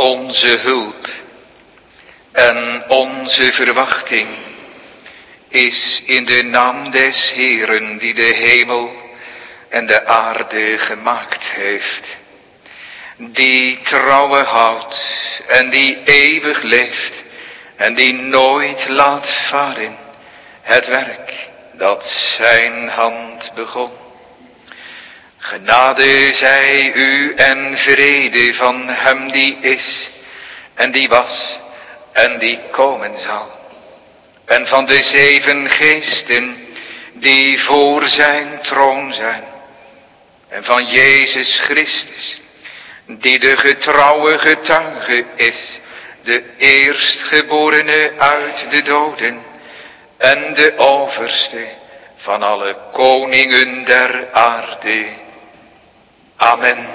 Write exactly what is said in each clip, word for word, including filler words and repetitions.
Onze hulp en onze verwachting is in de naam des Heeren die de hemel en de aarde gemaakt heeft. Die trouwe houdt en die eeuwig leeft en die nooit laat varen het werk dat zijn hand begon. Genade zij u en vrede van hem die is en die was en die komen zal. En van de zeven geesten die voor zijn troon zijn. En van Jezus Christus die de getrouwe getuige is, de eerstgeborene uit de doden en de overste van alle koningen der aarde. Amen.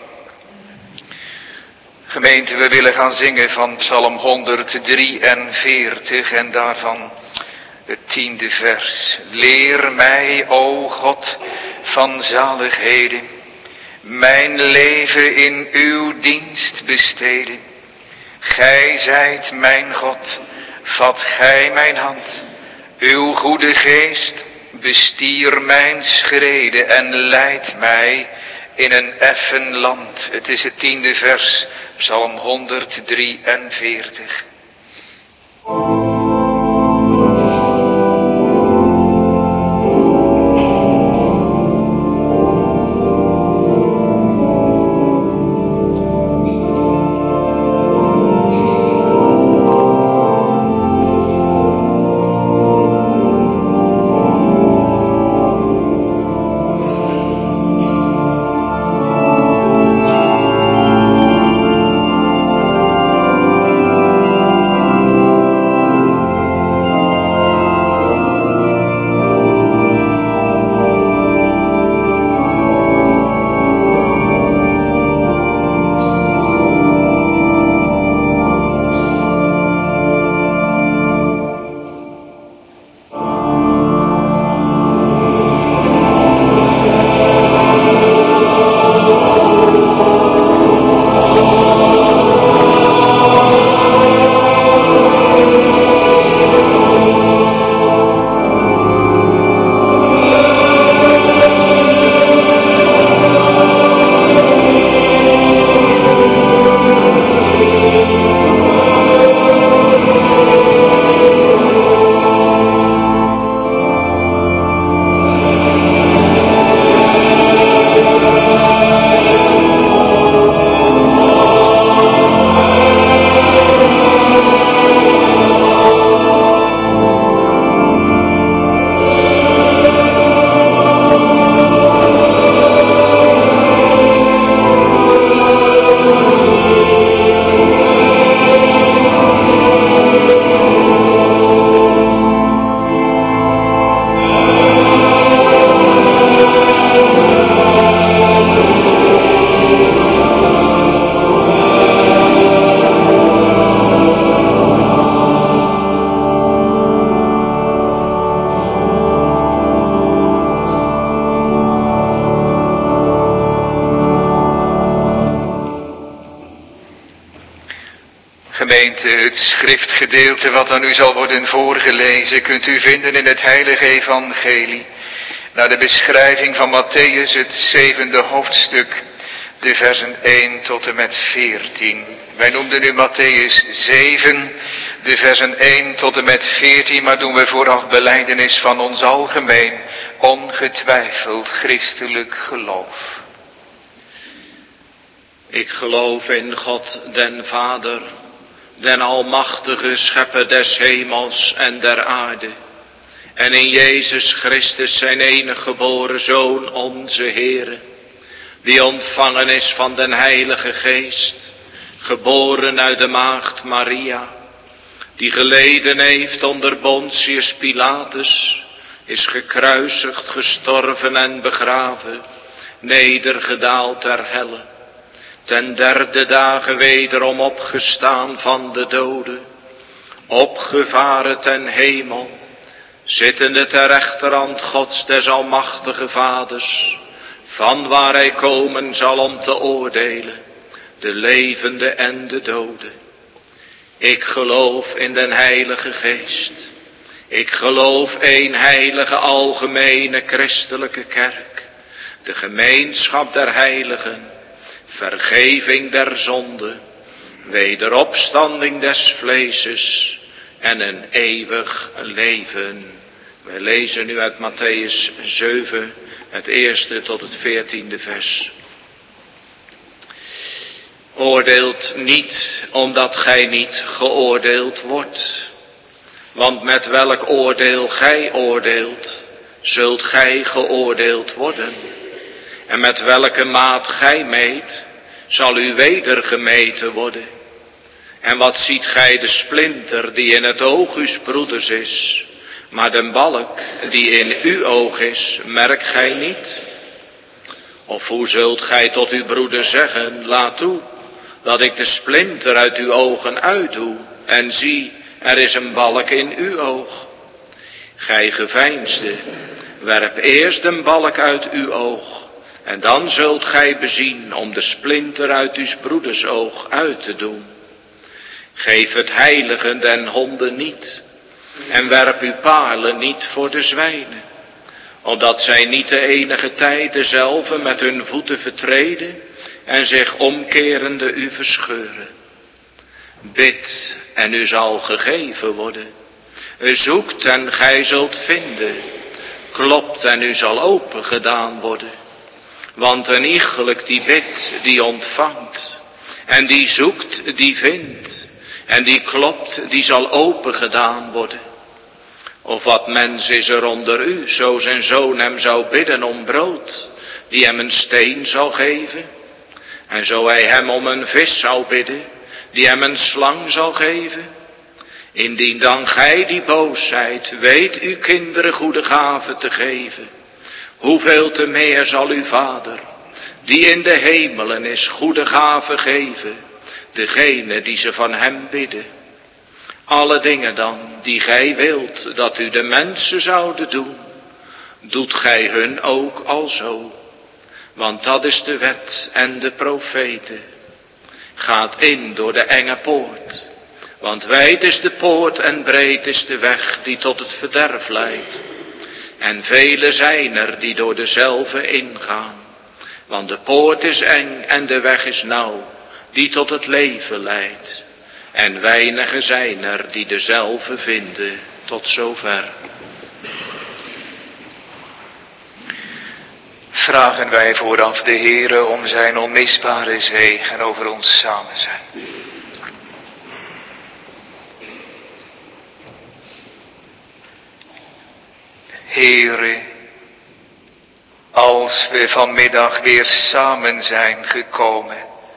Gemeente, we willen gaan zingen van Psalm honderddrieënveertig en daarvan het tiende vers. Leer mij, o God, van zaligheden, mijn leven in uw dienst besteden. Gij zijt mijn God, vat gij mijn hand, uw goede geest bestier mijn schreden en leidt mij in een effen land. Het is het tiende vers, Psalm honderddrieënveertig. Het schriftgedeelte wat aan u zal worden voorgelezen kunt u vinden in het heilige evangelie. Naar de beschrijving van Mattheüs, het zevende hoofdstuk, de versen één tot en met veertien. Wij noemden nu Mattheüs zeven, de versen één tot en met veertien, maar doen we vooraf belijdenis van ons algemeen, ongetwijfeld christelijk geloof. Ik geloof in God den Vader, den almachtige schepper des hemels en der aarde, en in Jezus Christus zijn enige geboren Zoon, onze Heere, die ontvangen is van den Heilige Geest, geboren uit de maagd Maria, die geleden heeft onder Pontius Pilatus, is gekruisigd, gestorven en begraven, nedergedaald ter helle, ten derde dagen wederom opgestaan van de doden, opgevaren ten hemel, zittende ter rechterhand Gods des almachtige Vaders, van waar hij komen zal om te oordelen, de levende en de dode. Ik geloof in den Heilige Geest. Ik geloof één heilige algemene christelijke kerk, de gemeenschap der heiligen, vergeving der zonde, wederopstanding des vleeses en een eeuwig leven. Wij lezen nu uit Mattheüs zeven, het eerste tot het veertiende vers. Oordeelt niet, omdat gij niet geoordeeld wordt. Want met welk oordeel gij oordeelt, zult gij geoordeeld worden. En met welke maat gij meet, zal u weder gemeten worden. En wat ziet gij de splinter die in het oog uws broeders is, maar de balk die in uw oog is, merkt gij niet? Of hoe zult gij tot uw broeder zeggen, laat toe, dat ik de splinter uit uw ogen uitdoe, en zie, er is een balk in uw oog. Gij geveinsde, werp eerst een balk uit uw oog, en dan zult gij bezien om de splinter uit uw broeders oog uit te doen. Geef het heilige den honden niet, en werp uw paarlen niet voor de zwijnen, opdat zij niet de enige tijd dezelve met hun voeten vertreden en zich omkerende u verscheuren. Bid en u zal gegeven worden. U zoekt en gij zult vinden. Klopt en u zal open gedaan worden. Want een iegelijk die bidt, die ontvangt. En die zoekt, die vindt. En die klopt, die zal open gedaan worden. Of wat mens is er onder u, zo zijn zoon hem zou bidden om brood, die hem een steen zal geven? En zo hij hem om een vis zou bidden, die hem een slang zal geven? Indien dan gij die boos zijt, weet uw kinderen goede gaven te geven, hoeveel te meer zal uw Vader, die in de hemelen is, goede gaven geven, degene die ze van hem bidden. Alle dingen dan, die gij wilt, dat u de mensen zouden doen, doet gij hun ook alzo. Want dat is de wet en de profeten. Gaat in door de enge poort. Want wijd is de poort en breed is de weg die tot het verderf leidt. En vele zijn er die door dezelve ingaan. Want de poort is eng en de weg is nauw, die tot het leven leidt. En weinigen zijn er die dezelve vinden, tot zover. Vragen wij vooraf de Heere om zijn onmisbare zegen over ons samen zijn. Heere, als we vanmiddag weer samen zijn gekomen,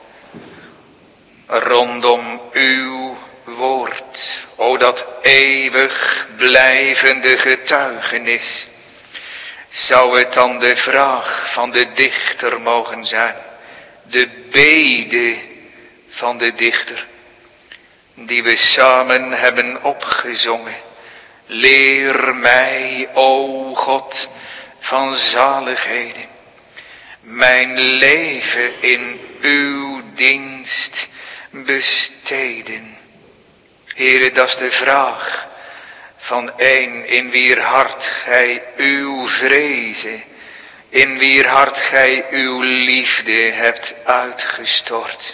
rondom uw woord, o dat eeuwig blijvende getuigenis, zou het dan de vraag van de dichter mogen zijn, de bede van de dichter, die we samen hebben opgezongen. Leer mij, o God, van zaligheden, mijn leven in uw dienst besteden. Heere, dat is de vraag van een in wier hart gij uw vrezen, in wier hart gij uw liefde hebt uitgestort.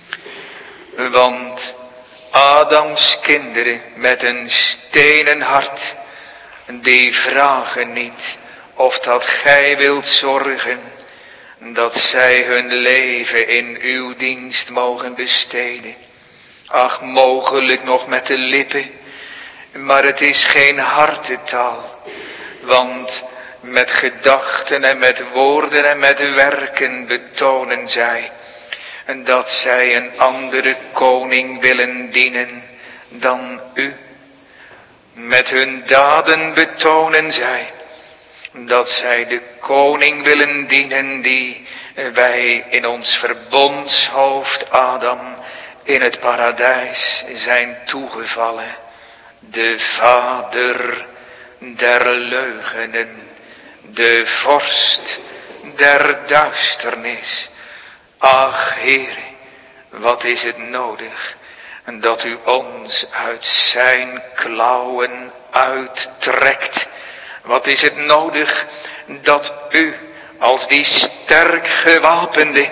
Want Adams kinderen met een stenen hart, die vragen niet of dat gij wilt zorgen, dat zij hun leven in uw dienst mogen besteden. Ach, mogelijk nog met de lippen, maar het is geen hartetaal, want met gedachten en met woorden en met werken betonen zij en dat zij een andere koning willen dienen dan u. Met hun daden betonen zij dat zij de koning willen dienen die wij in ons verbondshoofd Adam in het paradijs zijn toegevallen. De vader der leugenen, de vorst der duisternis. Ach, Heere, wat is het nodig dat u ons uit zijn klauwen uittrekt? Wat is het nodig dat u als die sterk gewapende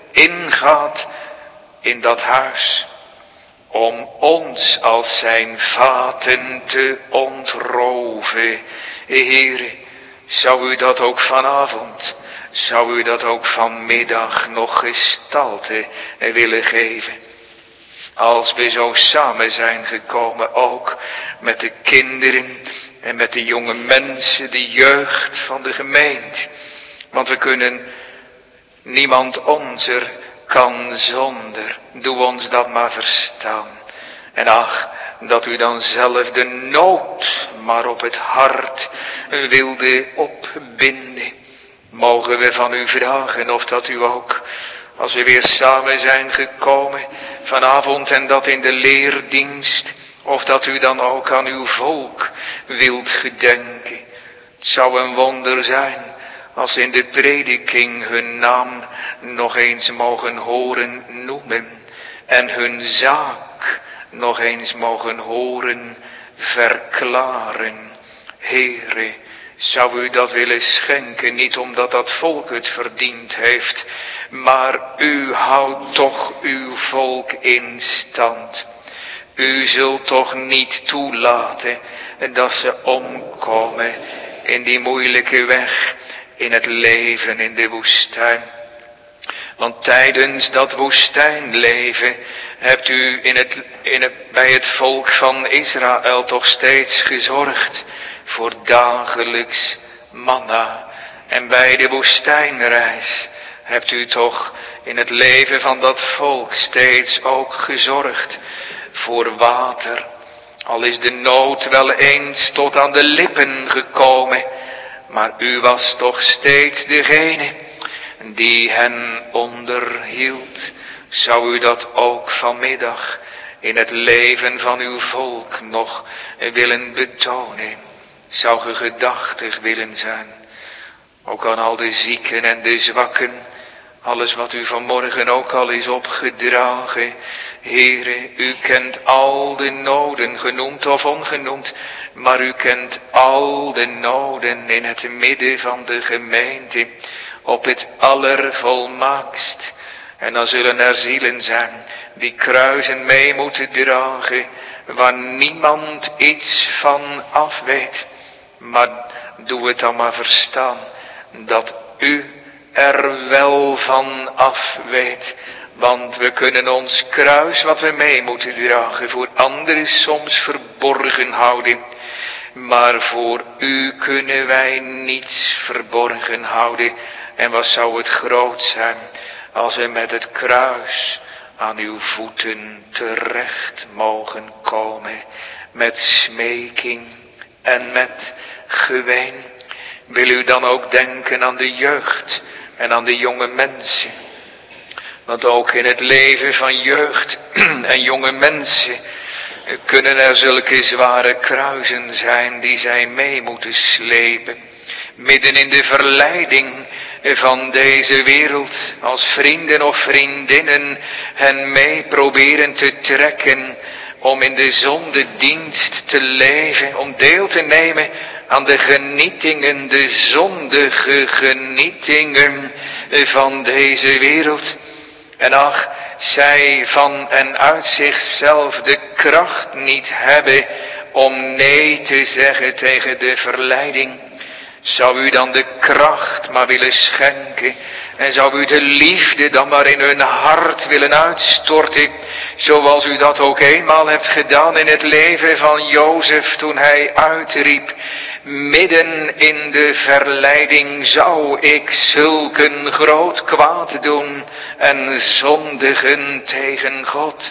ingaat in dat huis om ons als zijn vaten te ontroven? Heere, zou u dat ook vanavond, zou u dat ook vanmiddag nog gestalte willen geven? Als we zo samen zijn gekomen, ook met de kinderen en met de jonge mensen, de jeugd van de gemeente. Want we kunnen, niemand onzer kan zonder, doe ons dat maar verstaan. En ach, dat u dan zelf de nood maar op het hart wilde opbinden. Mogen we van u vragen of dat u ook, als we weer samen zijn gekomen vanavond en dat in de leerdienst, of dat u dan ook aan uw volk wilt gedenken. Het zou een wonder zijn als in de prediking hun naam nog eens mogen horen noemen en hun zaak nog eens mogen horen verklaren. Heere, zou u dat willen schenken, niet omdat dat volk het verdiend heeft, maar u houdt toch uw volk in stand. U zult toch niet toelaten dat ze omkomen in die moeilijke weg, in het leven in de woestijn. Want tijdens dat woestijnleven hebt u in het, in het, bij het volk van Israël toch steeds gezorgd voor dagelijks manna. En bij de woestijnreis hebt u toch in het leven van dat volk steeds ook gezorgd voor water. Al is de nood wel eens tot aan de lippen gekomen, maar u was toch steeds degene die hen onderhield. Zou u dat ook vanmiddag in het leven van uw volk nog willen betonen? Zou ge gedachtig willen zijn, ook aan al de zieken en de zwakken, alles wat u vanmorgen ook al is opgedragen. Heere, u kent al de noden, genoemd of ongenoemd, maar u kent al de noden in het midden van de gemeente, op het allervolmaakst. En dan zullen er zielen zijn die kruisen mee moeten dragen, waar niemand iets van af weet. Maar doe het dan maar verstaan, dat u er wel van af weet. Want we kunnen ons kruis wat we mee moeten dragen voor anderen soms verborgen houden. Maar voor u kunnen wij niets verborgen houden. En wat zou het groot zijn als we met het kruis aan uw voeten terecht mogen komen. Met smeking en met geween. Wil u dan ook denken aan de jeugd en aan de jonge mensen. Want ook in het leven van jeugd en jonge mensen kunnen er zulke zware kruisen zijn die zij mee moeten slepen. Midden in de verleiding van deze wereld, als vrienden of vriendinnen hen mee proberen te trekken om in de zondedienst te leven, om deel te nemen aan de genietingen, de zondige genietingen van deze wereld. En ach, zij van en uit zichzelf de kracht niet hebben om nee te zeggen tegen de verleiding. Zou u dan de kracht maar willen schenken en zou u de liefde dan maar in hun hart willen uitstorten, zoals u dat ook eenmaal hebt gedaan in het leven van Jozef toen hij uitriep: midden in de verleiding zou ik zulken groot kwaad doen en zondigen tegen God.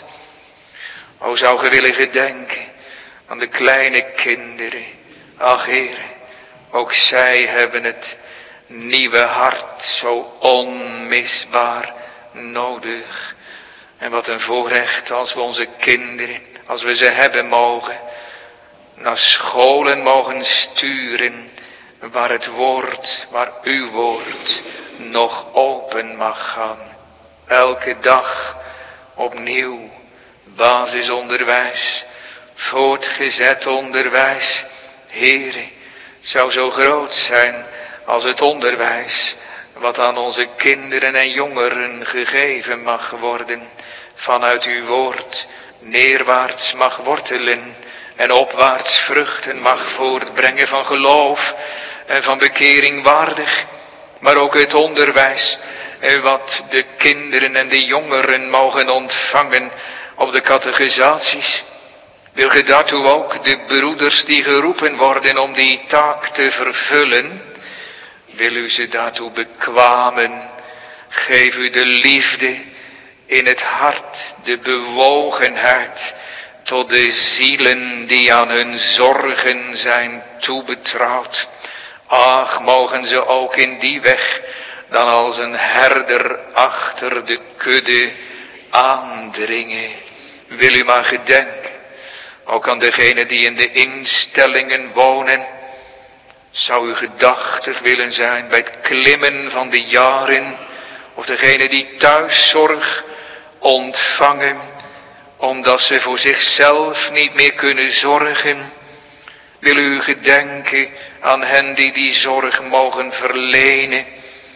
O, zou ge willen gedenken aan de kleine kinderen. Ach Heer, ook zij hebben het nieuwe hart zo onmisbaar nodig. En wat een voorrecht als we onze kinderen, als we ze hebben mogen, naar scholen mogen sturen, waar het woord, waar uw woord nog open mag gaan. Elke dag opnieuw basisonderwijs, voortgezet onderwijs. Heere, het zou zo groot zijn als het onderwijs wat aan onze kinderen en jongeren gegeven mag worden, vanuit uw woord neerwaarts mag wortelen en opwaarts vruchten mag voortbrengen van geloof en van bekering waardig. Maar ook het onderwijs wat de kinderen en de jongeren mogen ontvangen op de catechisaties. Wil ge daartoe ook de broeders die geroepen worden om die taak te vervullen, wil u ze daartoe bekwamen. Geef u de liefde in het hart, de bewogenheid tot de zielen die aan hun zorgen zijn toebetrouwd. Ach, mogen ze ook in die weg dan als een herder achter de kudde aandringen. Wil u maar gedenken, ook aan degenen die in de instellingen wonen. Zou u gedachtig willen zijn bij het klimmen van de jaren, of degenen die thuiszorg ontvangen, omdat ze voor zichzelf niet meer kunnen zorgen. Wil u gedenken aan hen die die zorg mogen verlenen.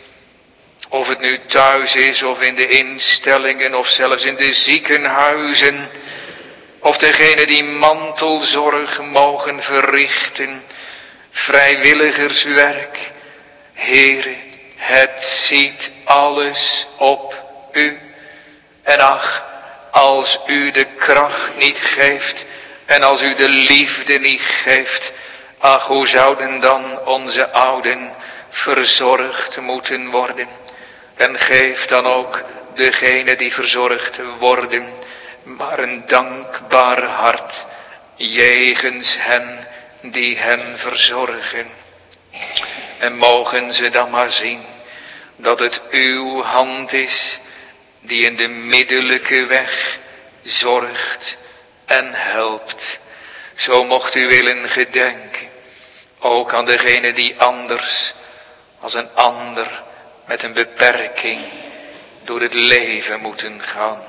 Of het nu thuis is of in de instellingen of zelfs in de ziekenhuizen. Of degenen die mantelzorg mogen verrichten. Vrijwilligerswerk. Heere, het ziet alles op u. En ach, als u de kracht niet geeft en als u de liefde niet geeft, ach, hoe zouden dan onze ouden verzorgd moeten worden? En geef dan ook degene die verzorgd worden, maar een dankbaar hart jegens hen die hen verzorgen. En mogen ze dan maar zien dat het uw hand is die in de middellijke weg zorgt en helpt. Zo mocht u willen gedenken, ook aan degene die anders als een ander met een beperking door het leven moeten gaan.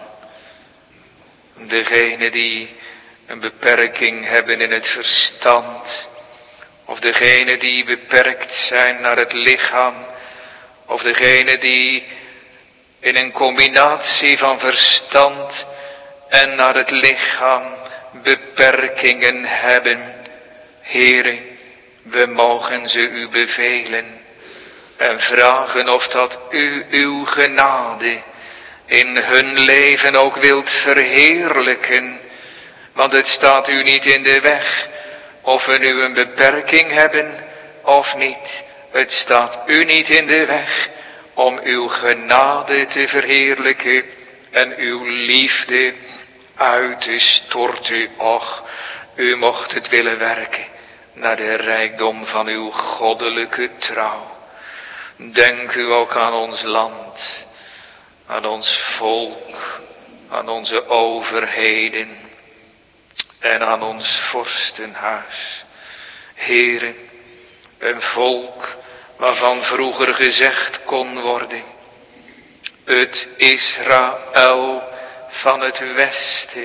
Degene die een beperking hebben in het verstand, of degene die beperkt zijn naar het lichaam, of degene die in een combinatie van verstand en naar het lichaam beperkingen hebben. Heere, we mogen ze u bevelen en vragen of dat u uw genade in hun leven ook wilt verheerlijken. Want het staat u niet in de weg of we nu een beperking hebben of niet. Het staat u niet in de weg om uw genade te verheerlijken en uw liefde uit te storten. Och, u mocht het willen werken naar de rijkdom van uw goddelijke trouw. Denk u ook aan ons land, aan ons volk, aan onze overheden en aan ons vorstenhuis. Heren, een volk waarvan vroeger gezegd kon worden, het Israël van het Westen,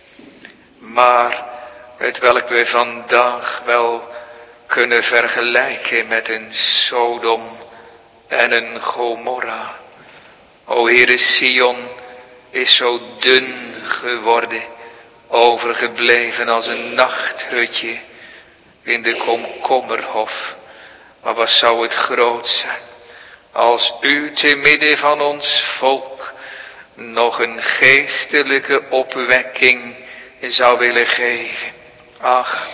maar het welk we vandaag wel kunnen vergelijken met een Sodom en een Gomorra. O Heere, Sion is zo dun geworden, overgebleven als een nachthutje in de komkommerhof. Maar wat zou het groot zijn als u te midden van ons volk nog een geestelijke opwekking zou willen geven. Ach,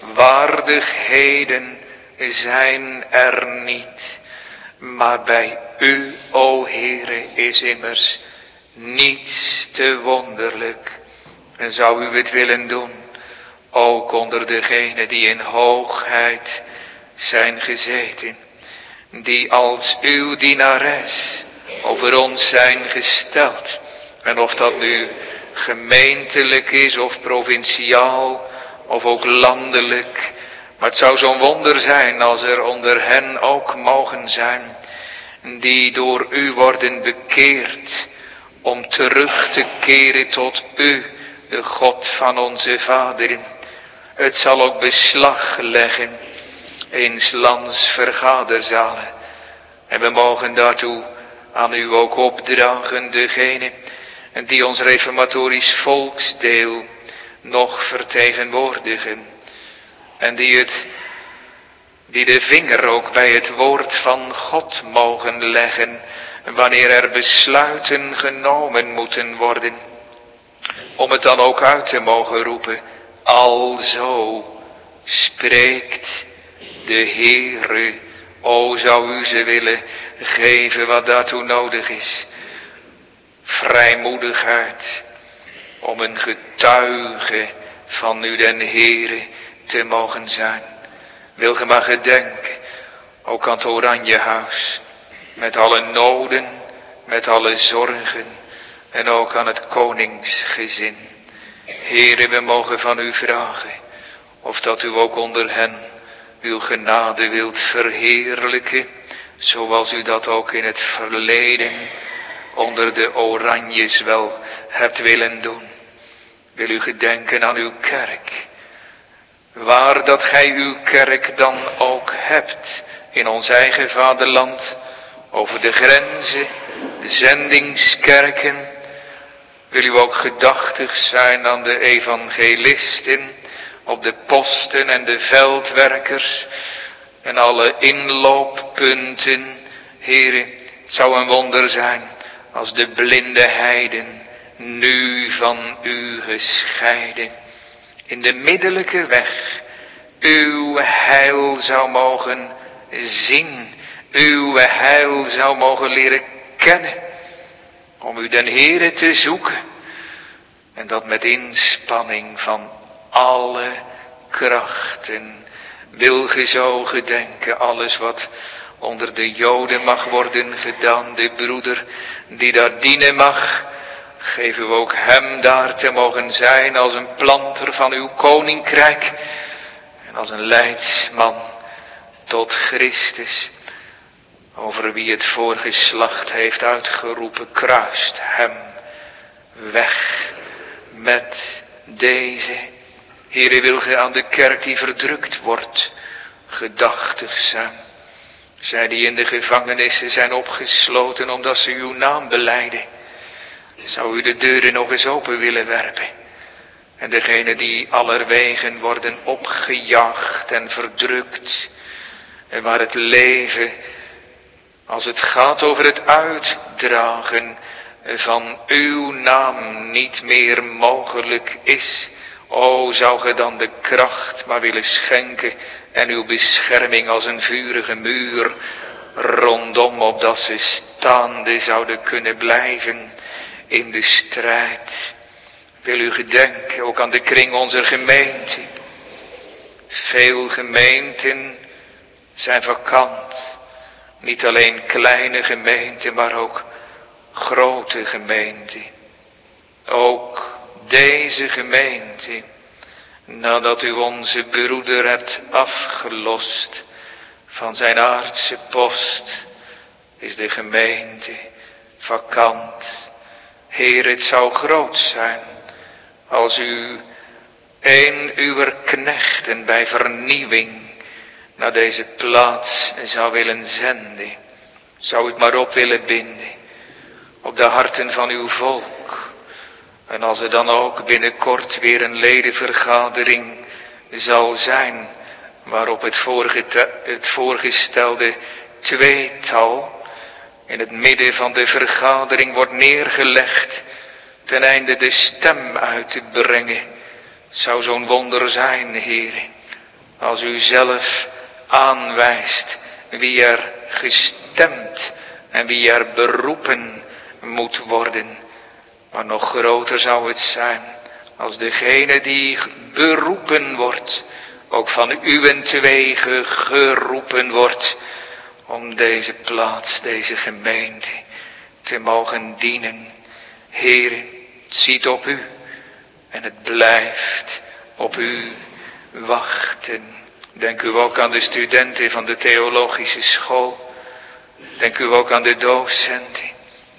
waardigheden zijn er niet, maar bij u, o Heere, is immers niets te wonderlijk. En zou u het willen doen, ook onder degenen die in hoogheid zijn gezeten, die als uw dienares over ons zijn gesteld. En of dat nu gemeentelijk is of provinciaal of ook landelijk. Maar het zou zo'n wonder zijn als er onder hen ook mogen zijn die door u worden bekeerd om terug te keren tot u, de God van onze vaderen. Het zal ook beslag leggen in 's lands vergaderzalen. En we mogen daartoe aan u ook opdragen, degene die ons reformatorisch volksdeel nog vertegenwoordigen. En die het, die de vinger ook bij het woord van God mogen leggen, wanneer er besluiten genomen moeten worden. Om het dan ook uit te mogen roepen, alzo spreekt de Heere. O, zou u ze willen geven wat daartoe nodig is. Vrijmoedigheid om een getuige van u den Heere te mogen zijn. Wil ge maar gedenken, ook aan het Oranjehuis, met alle noden, met alle zorgen en ook aan het koningsgezin. Heere, we mogen van u vragen of dat u ook onder hen uw genade wilt verheerlijken, zoals u dat ook in het verleden onder de Oranjes wel hebt willen doen. Wil u gedenken aan uw kerk, waar dat gij uw kerk dan ook hebt, in ons eigen vaderland, over de grenzen, de zendingskerken. Wil u ook gedachtig zijn aan de evangelisten, op de posten en de veldwerkers en alle inlooppunten. Heere, het zou een wonder zijn als de blinde heiden nu van u gescheiden in de middellijke weg uw heil zou mogen zien, uw heil zou mogen leren kennen, om u den Heere te zoeken, en dat met inspanning van alle krachten. Wil ge zo gedenken, alles wat onder de Joden mag worden gedaan, de broeder die daar dienen mag, geef u ook hem daar te mogen zijn als een planter van uw koninkrijk en als een leidsman tot Christus, over wie het voorgeslacht heeft uitgeroepen, kruist hem weg met deze. Heere, wil ge aan de kerk die verdrukt wordt gedachtig zijn. Zij die in de gevangenissen zijn opgesloten omdat ze uw naam belijden. Zou u de deuren nog eens open willen werpen. En degene die allerwegen worden opgejaagd en verdrukt. En waar het leven, als het gaat over het uitdragen van uw naam, niet meer mogelijk is. O, zou ge dan de kracht maar willen schenken en uw bescherming als een vurige muur rondom, opdat ze staande zouden kunnen blijven in de strijd. Wil u gedenken ook aan de kring onze gemeente. Veel gemeenten zijn vakant. Niet alleen kleine gemeenten, maar ook grote gemeenten. Ook deze gemeente, nadat u onze broeder hebt afgelost van zijn aardse post, is de gemeente vakant. Heer, het zou groot zijn als u een uwer knechten bij vernieuwing naar deze plaats zou willen zenden. Zou het maar op willen binden op de harten van uw volk. En als er dan ook binnenkort weer een ledenvergadering zal zijn, waarop het, voorgete- het voorgestelde tweetal in het midden van de vergadering wordt neergelegd, ten einde de stem uit te brengen, zou zo'n wonder zijn, Heer, als u zelf aanwijst wie er gestemd en wie er beroepen moet worden. Maar nog groter zou het zijn als degene die beroepen wordt, ook van uwentwege geroepen wordt, om deze plaats, deze gemeente te mogen dienen. Heer, het ziet op u en het blijft op u wachten. Denk u ook aan de studenten van de theologische school. Denk u ook aan de docenten.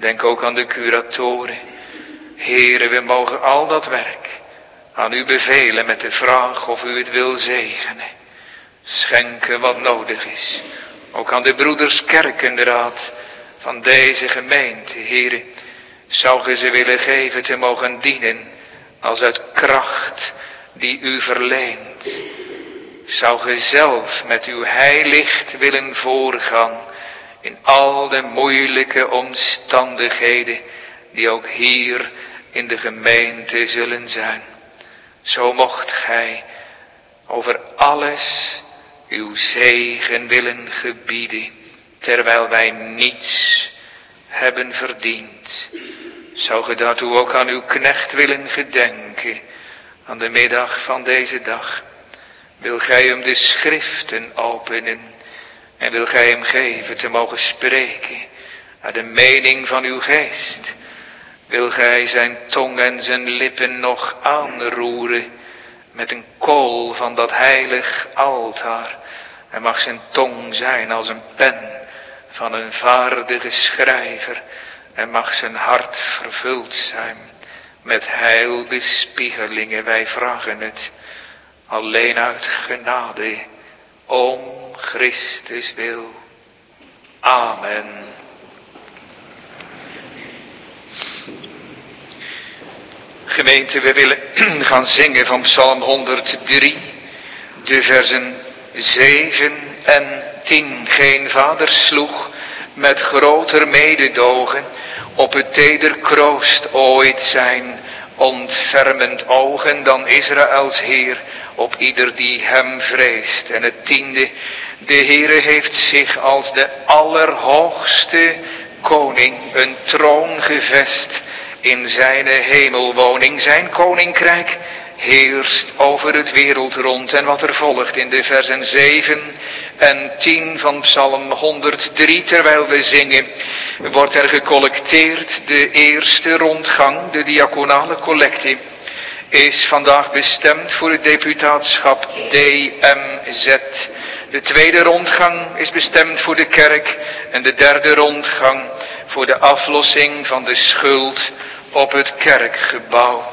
Denk ook aan de curatoren. Heere, we mogen al dat werk aan u bevelen met de vraag of u het wil zegenen. Schenken wat nodig is. Ook aan de broeders kerkenraad van deze gemeente, Heere. Zou ge ze willen geven te mogen dienen als uit kracht die u verleent. Zou ge zelf met uw heilicht willen voorgaan in al de moeilijke omstandigheden die ook hier in de gemeente zullen zijn. Zo mocht gij over alles uw zegen willen gebieden, terwijl wij niets hebben verdiend. Zou ge daartoe ook aan uw knecht willen gedenken, aan de middag van deze dag. Wil gij hem de schriften openen en wil gij hem geven te mogen spreken naar de mening van uw geest. Wil gij zijn tong en zijn lippen nog aanroeren met een kool van dat heilig altaar. En mag zijn tong zijn als een pen van een vaardige schrijver. En mag zijn hart vervuld zijn met heilbespiegelingen. Wij vragen het alleen uit genade, om Christus wil. Amen. Gemeente, we willen gaan zingen van Psalm honderddrie, de versen zeven en tien. Geen vader sloeg met groter mededogen op het teder kroost ooit zijn ontfermend ogen dan Israëls Heer op ieder die hem vreest. En het tiende, de Heere heeft zich als de allerhoogste koning een troon gevest in zijn hemelwoning. Zijn koninkrijk heerst over het wereldrond. En wat er volgt in de versen zeven en tien van Psalm honderddrie, terwijl we zingen, wordt er gecollecteerd. De eerste rondgang, de diaconale collectie, is vandaag bestemd voor het deputaatschap D M Z. De tweede rondgang is bestemd voor de kerk en de derde rondgang voor de aflossing van de schuld op het kerkgebouw.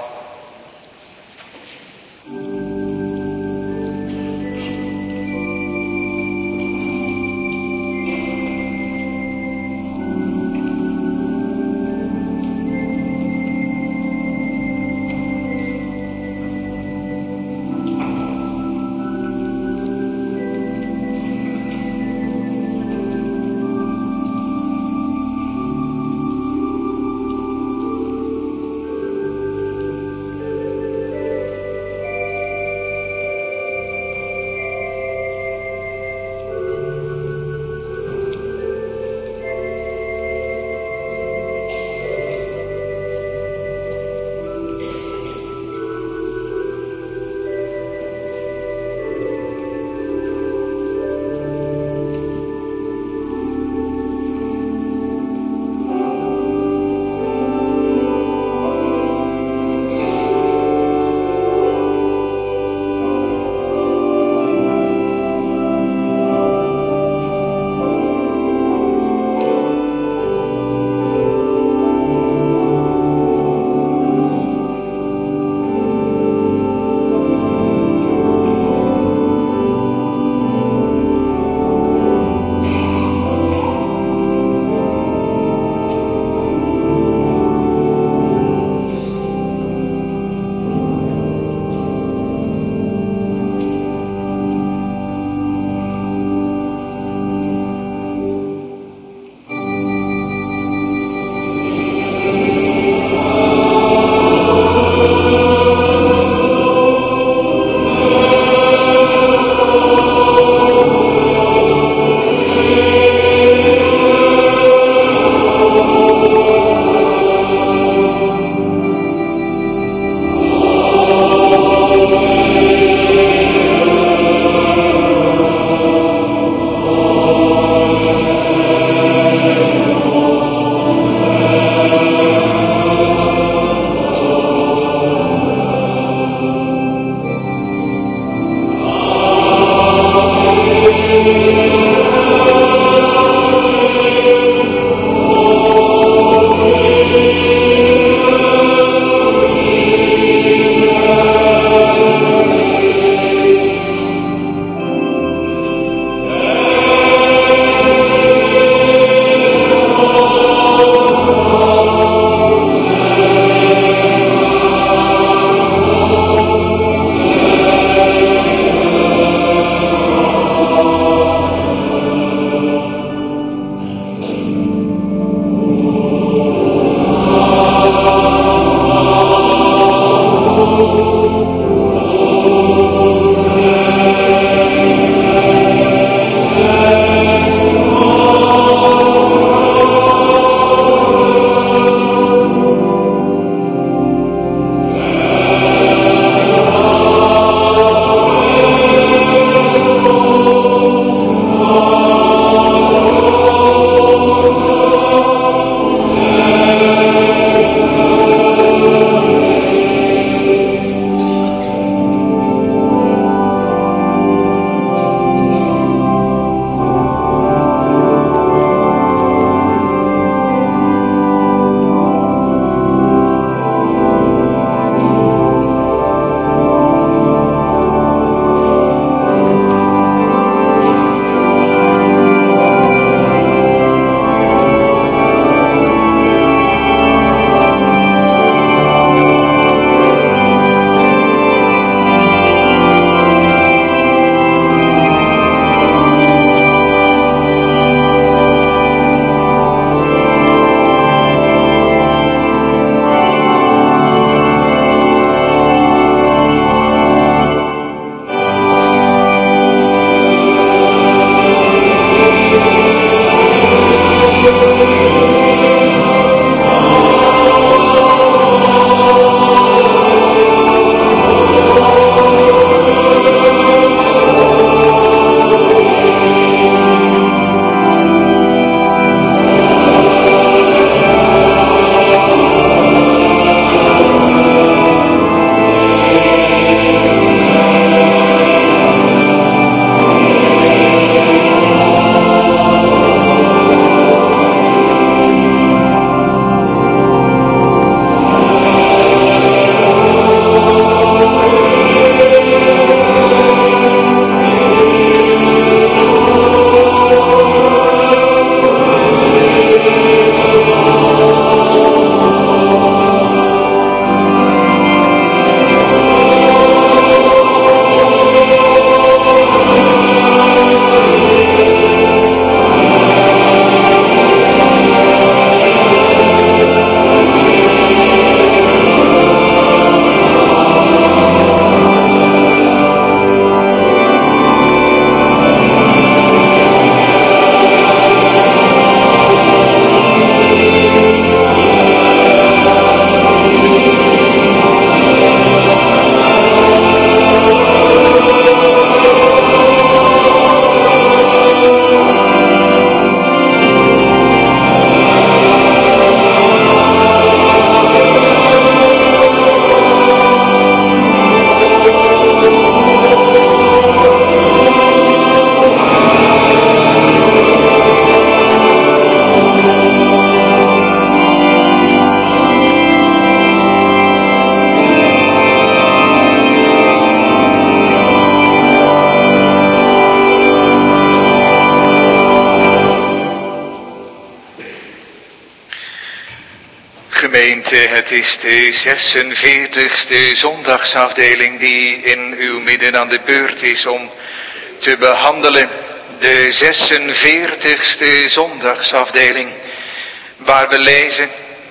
Gemeente, het is de zesenveertigste zondagsafdeling die in uw midden aan de beurt is om te behandelen. De zesenveertigste zondagsafdeling, waar we lezen: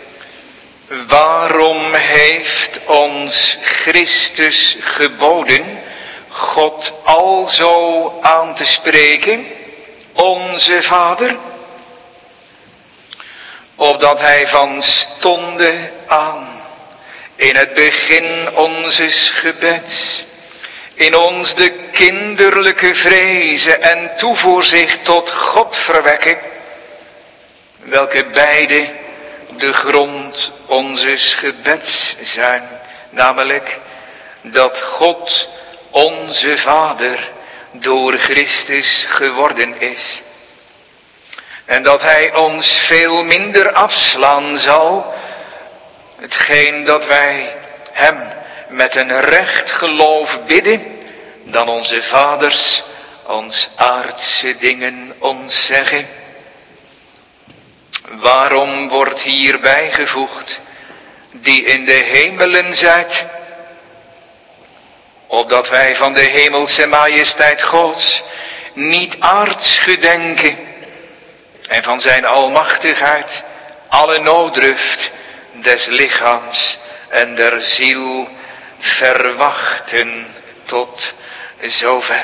waarom heeft ons Christus geboden God alzo aan te spreken, onze Vader? Opdat hij van stonde aan, in het begin onzes gebeds, in ons de kinderlijke vrezen en toevoorzicht tot God verwekken, welke beide de grond onzes gebeds zijn, namelijk dat God onze Vader door Christus geworden is. En dat hij ons veel minder afslaan zal, hetgeen dat wij hem met een recht geloof bidden, dan onze vaders ons aardse dingen ons zeggen. Waarom wordt hier bijgevoegd, die in de hemelen zijt, opdat wij van de hemelse majesteit Gods niet aards gedenken, en van zijn almachtigheid alle nooddruft des lichaams en der ziel verwachten tot zover.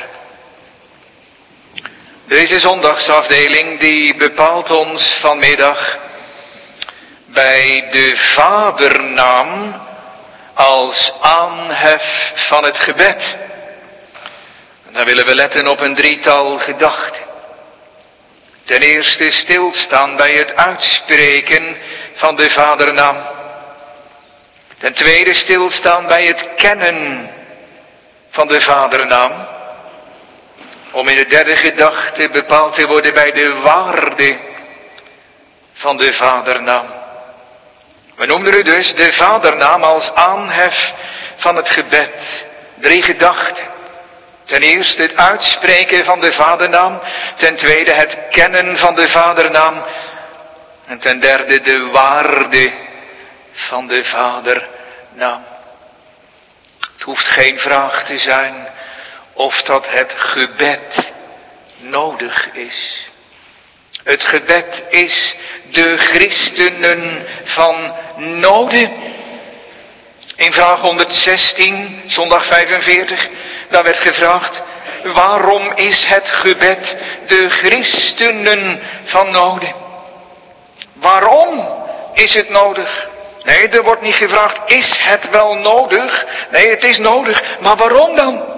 Deze zondagsafdeling die bepaalt ons vanmiddag bij de vadernaam als aanhef van het gebed. Dan willen we letten op een drietal gedachten. Ten eerste stilstaan bij het uitspreken van de vadernaam. Ten tweede stilstaan bij het kennen van de vadernaam. Om in de derde gedachte bepaald te worden bij de waarde van de vadernaam. We noemden u dus de vadernaam als aanhef van het gebed. Drie gedachten. Ten eerste het uitspreken van de vadernaam. Ten tweede het kennen van de vadernaam. En ten derde de waarde van de vadernaam. Het hoeft geen vraag te zijn of dat het gebed nodig is. Het gebed is de christenen van noden. In vraag honderdzestien, zondag vijfenveertig, daar werd gevraagd: waarom is het gebed de christenen van noden? Waarom is het nodig? Nee, er wordt niet gevraagd: is het wel nodig? Nee, het is nodig, maar waarom dan?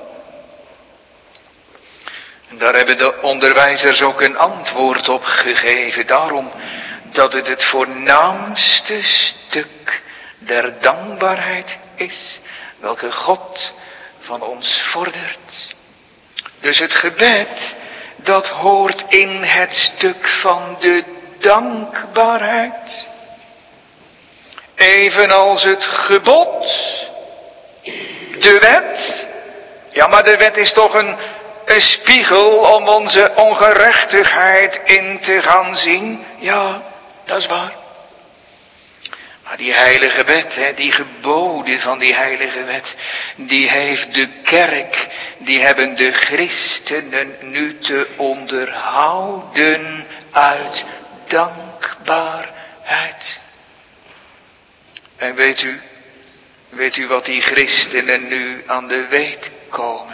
En daar hebben de onderwijzers ook een antwoord op gegeven. Daarom dat het het voornaamste stuk der dankbaarheid is, welke God van ons vordert. Dus het gebed, dat hoort in het stuk van de dankbaarheid. Evenals het gebod, de wet. Ja, maar de wet is toch een, een spiegel om onze ongerechtigheid in te gaan zien. Ja, dat is waar. Maar die heilige wet, hè, die geboden van die heilige wet, die heeft de kerk, die hebben de christenen nu te onderhouden uit dankbaarheid. En weet u, weet u wat die christenen nu aan de weet komen?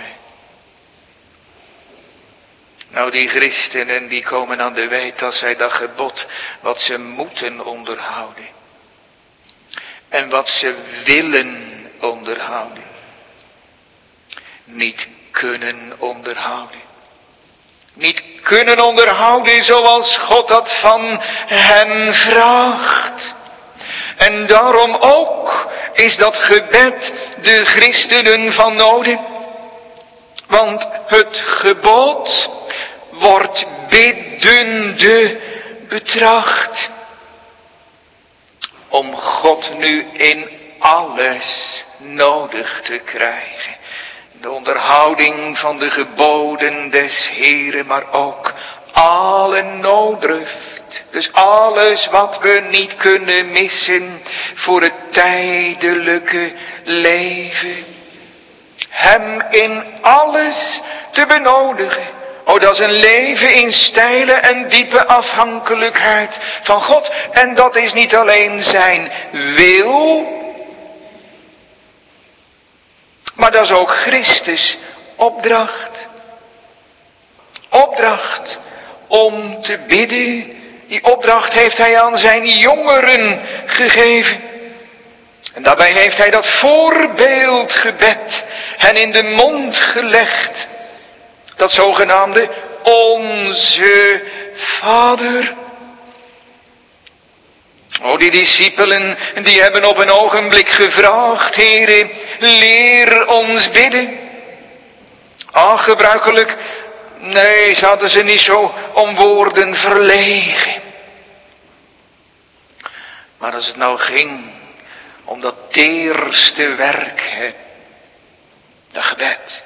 Nou, die christenen die komen aan de weet dat zij dat gebod wat ze moeten onderhouden. En wat ze willen onderhouden. Niet kunnen onderhouden. Niet kunnen onderhouden zoals God dat van hen vraagt. En daarom ook is dat gebed de christenen van noden. Want het gebod wordt biddende betracht. Om God nu in alles nodig te krijgen. De onderhouding van de geboden des Heren, maar ook alle nooddruft het. Dus alles wat we niet kunnen missen voor het tijdelijke leven. Hem in alles te benodigen. Oh, dat is een leven in steile en diepe afhankelijkheid van God. En dat is niet alleen zijn wil, maar dat is ook Christus opdracht. Opdracht om te bidden. Die opdracht heeft hij aan zijn jongeren gegeven. En daarbij heeft hij dat voorbeeldgebed hen in de mond gelegd. Dat zogenaamde Onze Vader. Oh, die discipelen, die hebben op een ogenblik gevraagd: Heere, leer ons bidden. Ah, gebruikelijk, nee, zaten ze niet zo om woorden verlegen. Maar als het nou ging om dat eerste werk, hè, dat gebed,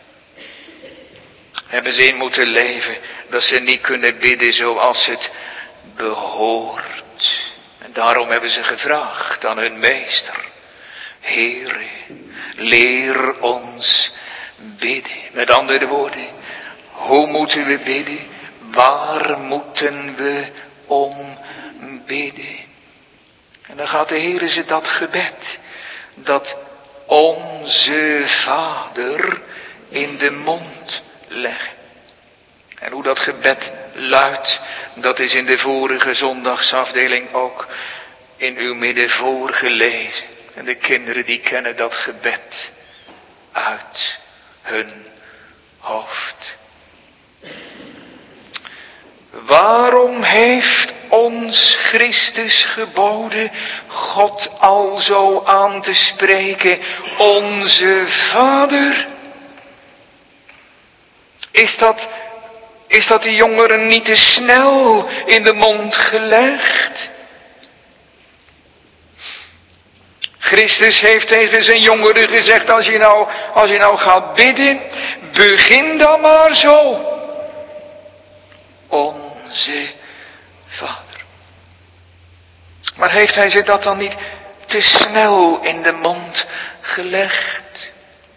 hebben ze in moeten leven dat ze niet kunnen bidden zoals het behoort. En daarom hebben ze gevraagd aan hun meester: Heere, leer ons bidden. Met andere woorden, hoe moeten we bidden? Waar moeten we om bidden? En dan gaat de Heere ze dat gebed, dat Onze Vader, in de mond leggen. En hoe dat gebed luidt, dat is in de vorige zondagsafdeling ook in uw midden voorgelezen. En de kinderen die kennen dat gebed uit hun hoofd. Waarom heeft ons Christus geboden God alzo aan te spreken, Onze Vader? Is dat, is dat de jongeren niet te snel in de mond gelegd? Christus heeft tegen zijn jongeren gezegd: als je nou, als je nou gaat bidden, begin dan maar zo. Onze Vader. Maar heeft hij ze dat dan niet te snel in de mond gelegd?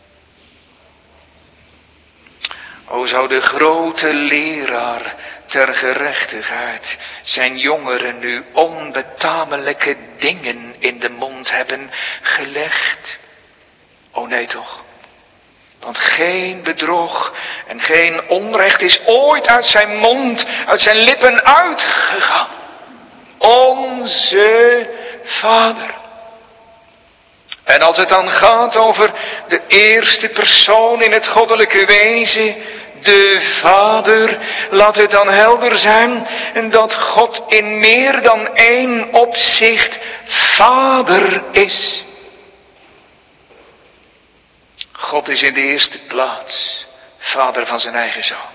O, zou de grote leraar ter gerechtigheid zijn jongeren nu onbetamelijke dingen in de mond hebben gelegd? O nee toch. Want geen bedrog en geen onrecht is ooit uit zijn mond, uit zijn lippen uitgegaan. Onze Vader. En als het dan gaat over de eerste persoon in het goddelijke wezen, de Vader, laat het dan helder zijn dat God in meer dan één opzicht Vader is. God is in de eerste plaats Vader van zijn eigen Zoon.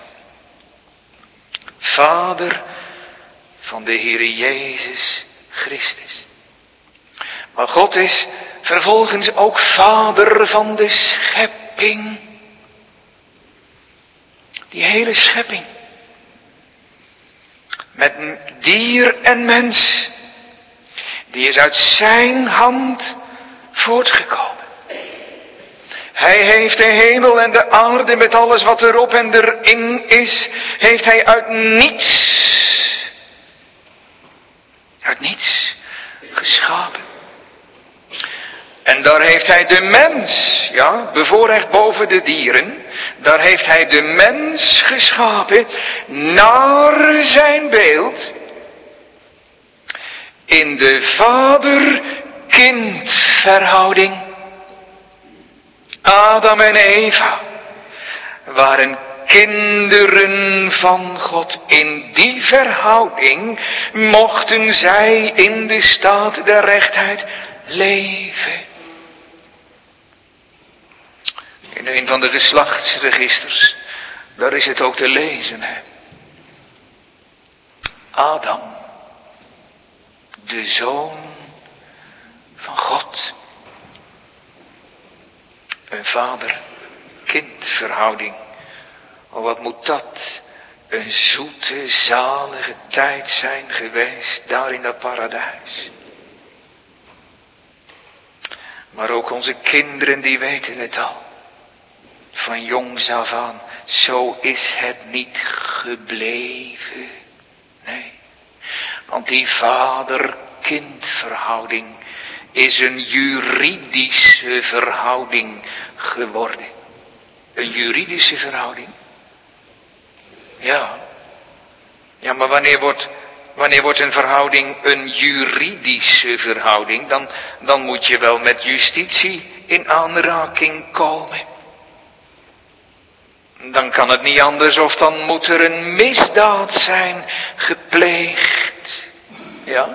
Vader van de Heere Jezus Christus. Maar God is vervolgens ook Vader van de schepping. Die hele schepping. Met dier en mens. Die is uit zijn hand voortgekomen. Hij heeft de hemel en de aarde met alles wat erop en erin is, heeft hij uit niets, uit niets geschapen. En daar heeft hij de mens, ja, bevoorrecht boven de dieren, daar heeft hij de mens geschapen naar zijn beeld, in de vader-kind verhouding. Adam en Eva waren kinderen van God. In die verhouding mochten zij in de staat der rechtheid leven. In een van de geslachtsregisters, daar is het ook te lezen. Hè? Adam, de zoon van God. Een vader-kind verhouding. Oh, wat moet dat een zoete, zalige tijd zijn geweest daar in dat paradijs. Maar ook onze kinderen die weten het al. Van jongs af aan, zo is het niet gebleven. Nee, want die vader-kindverhouding is een juridische verhouding geworden. Een juridische verhouding? Ja. Ja, maar wanneer wordt, wanneer wordt een verhouding een juridische verhouding? Dan, dan moet je wel met justitie in aanraking komen. Dan kan het niet anders of dan moet er een misdaad zijn gepleegd. Ja?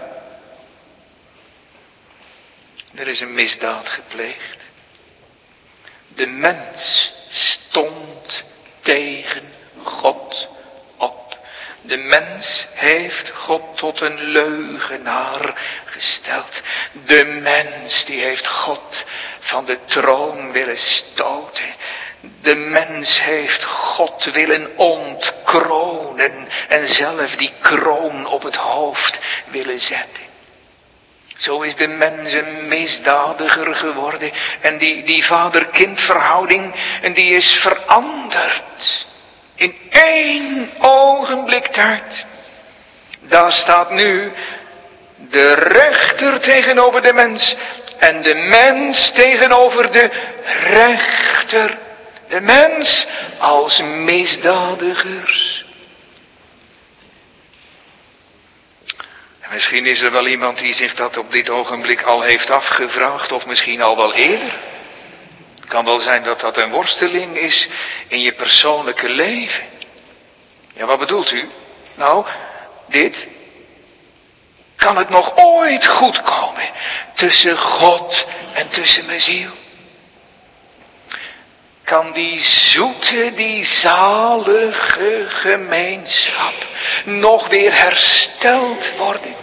Er is een misdaad gepleegd. De mens stond tegen God op. De mens heeft God tot een leugenaar gesteld. De mens die heeft God van de troon willen stoten. De mens heeft God willen ontkronen en zelf die kroon op het hoofd willen zetten. Zo is de mens een misdadiger geworden. En die, die vader-kindverhouding, en die is veranderd. In één ogenblik tijd. Daar staat nu de rechter tegenover de mens. En de mens tegenover de rechter. De mens als misdadigers. En misschien is er wel iemand die zich dat op dit ogenblik al heeft afgevraagd. Of misschien al wel eerder. Het kan wel zijn dat dat een worsteling is in je persoonlijke leven. Ja, wat bedoelt u? Nou, dit. Kan het nog ooit goed komen tussen God en tussen mijn ziel? Kan die zoete, die zalige gemeenschap nog weer hersteld worden?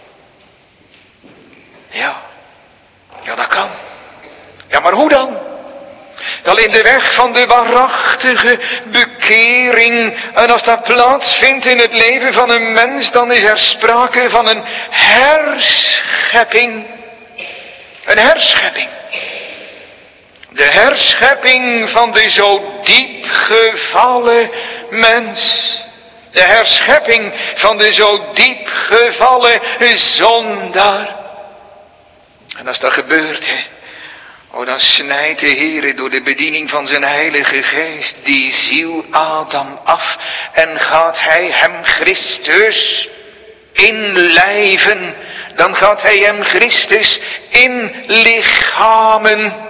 Ja, ja dat kan. Ja, maar hoe dan? Wel in de weg van de waarachtige bekering. En als dat plaatsvindt in het leven van een mens, dan is er sprake van een herschepping. Een herschepping. De herschepping van de zo diep gevallen mens. De herschepping van de zo diep gevallen zondaar. En als dat gebeurt, hè, oh, dan snijdt de Heere door de bediening van zijn Heilige Geest die ziel Adam af. En gaat hij hem Christus inlijven. Dan gaat hij hem Christus inlichamen.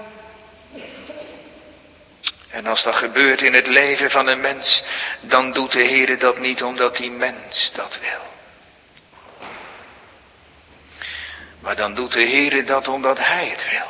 En als dat gebeurt in het leven van een mens, dan doet de Heere dat niet omdat die mens dat wil. Maar dan doet de Heere dat omdat hij het wil.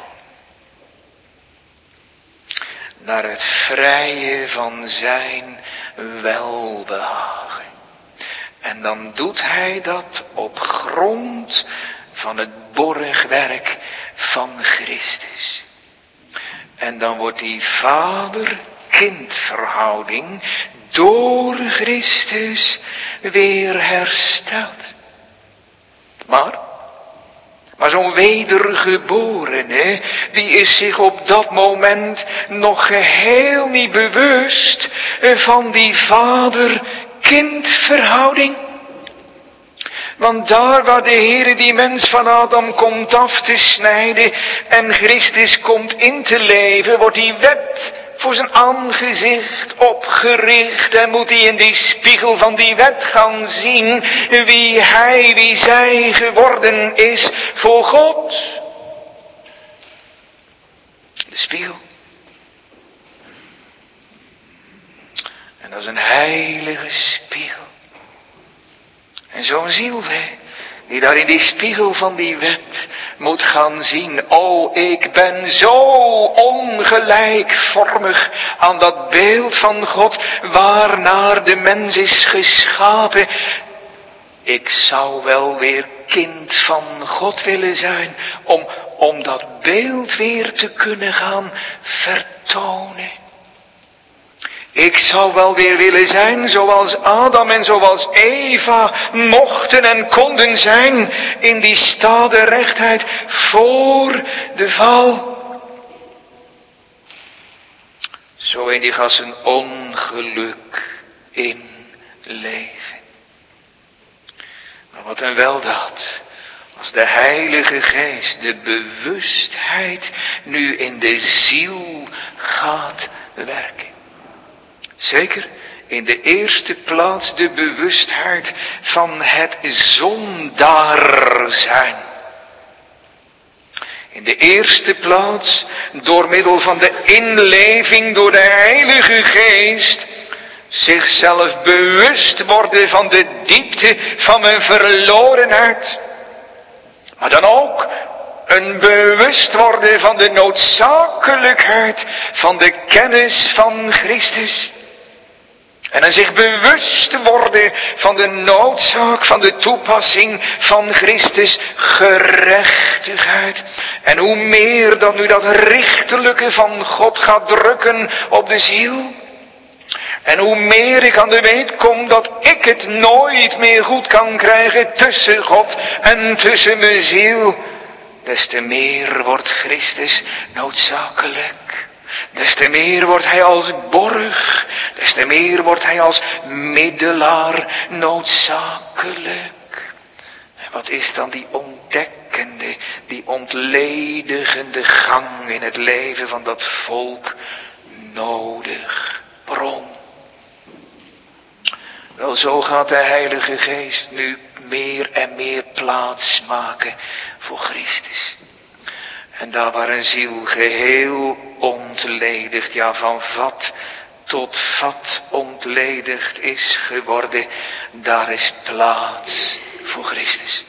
Naar het vrije van zijn welbehagen. En dan doet hij dat op grond van het borgwerk van Christus. En dan wordt die vader-kindverhouding door Christus weer hersteld. Maar, maar zo'n wedergeborene, die is zich op dat moment nog geheel niet bewust van die vader-kindverhouding. Want daar waar de Heere die mens van Adam komt af te snijden en Christus komt in te leven, wordt die wet voor zijn aangezicht opgericht en moet hij in die spiegel van die wet gaan zien wie hij, wie zij geworden is voor God. De spiegel. En dat is een heilige spiegel. En zo'n ziel, hè, die daar in die spiegel van die wet moet gaan zien. Oh, ik ben zo ongelijkvormig aan dat beeld van God waarnaar de mens is geschapen. Ik zou wel weer kind van God willen zijn om, om dat beeld weer te kunnen gaan vertonen. Ik zou wel weer willen zijn zoals Adam en zoals Eva mochten en konden zijn in die stade rechtheid voor de val. Zo in die gas een ongeluk in leven. Maar wat een weldaad. Als de Heilige Geest de bewustheid nu in de ziel gaat werken. Zeker in de eerste plaats de bewustheid van het zondaar zijn. In de eerste plaats door middel van de inleving door de Heilige Geest zichzelf bewust worden van de diepte van mijn verlorenheid. Maar dan ook een bewust worden van de noodzakelijkheid van de kennis van Christus. En dan zich bewust worden van de noodzaak van de toepassing van Christus gerechtigheid. En hoe meer dat nu dat richterlijke van God gaat drukken op de ziel. En hoe meer ik aan de weet kom dat ik het nooit meer goed kan krijgen tussen God en tussen mijn ziel. Des te meer wordt Christus noodzakelijk. Des te meer wordt hij als borg. Des te meer wordt hij als middelaar noodzakelijk. En wat is dan die ontdekkende, die ontledigende gang in het leven van dat volk nodig? Bron. Wel, zo gaat de Heilige Geest nu meer en meer plaats maken voor Christus. En daar waar een ziel geheel ontledigd, ja van vat tot vat ontledigd is geworden, daar is plaats voor Christus.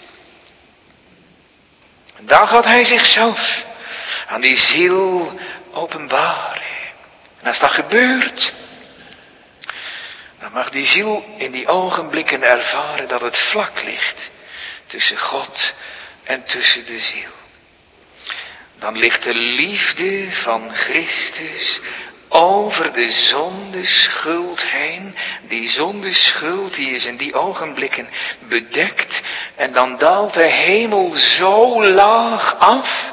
En daar gaat hij zichzelf aan die ziel openbaren. En als dat gebeurt, dan mag die ziel in die ogenblikken ervaren dat het vlak ligt tussen God en tussen de ziel. Dan ligt de liefde van Christus over de zondeschuld heen. Die zondeschuld die is in die ogenblikken bedekt. En dan daalt de hemel zo laag af.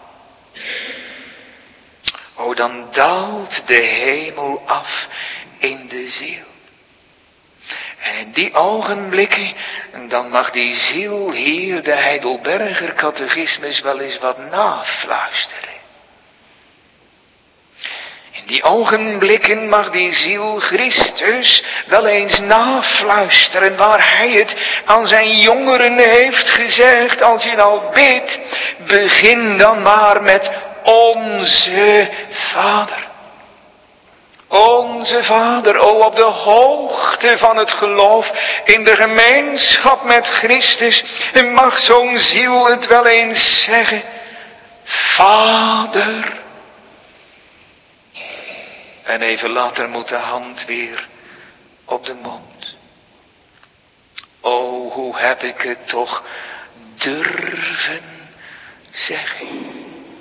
O, dan daalt de hemel af in de ziel. En in die ogenblikken, dan mag die ziel hier de Heidelberger catechismus wel eens wat nafluisteren. In die ogenblikken mag die ziel Christus wel eens nafluisteren waar hij het aan zijn jongeren heeft gezegd. Als je nou bidt, begin dan maar met onze Vader. Onze Vader, o op de hoogte van het geloof, in de gemeenschap met Christus, mag zo'n ziel het wel eens zeggen. Vader. En even later moet de hand weer op de mond. O, hoe heb ik het toch durven zeggen.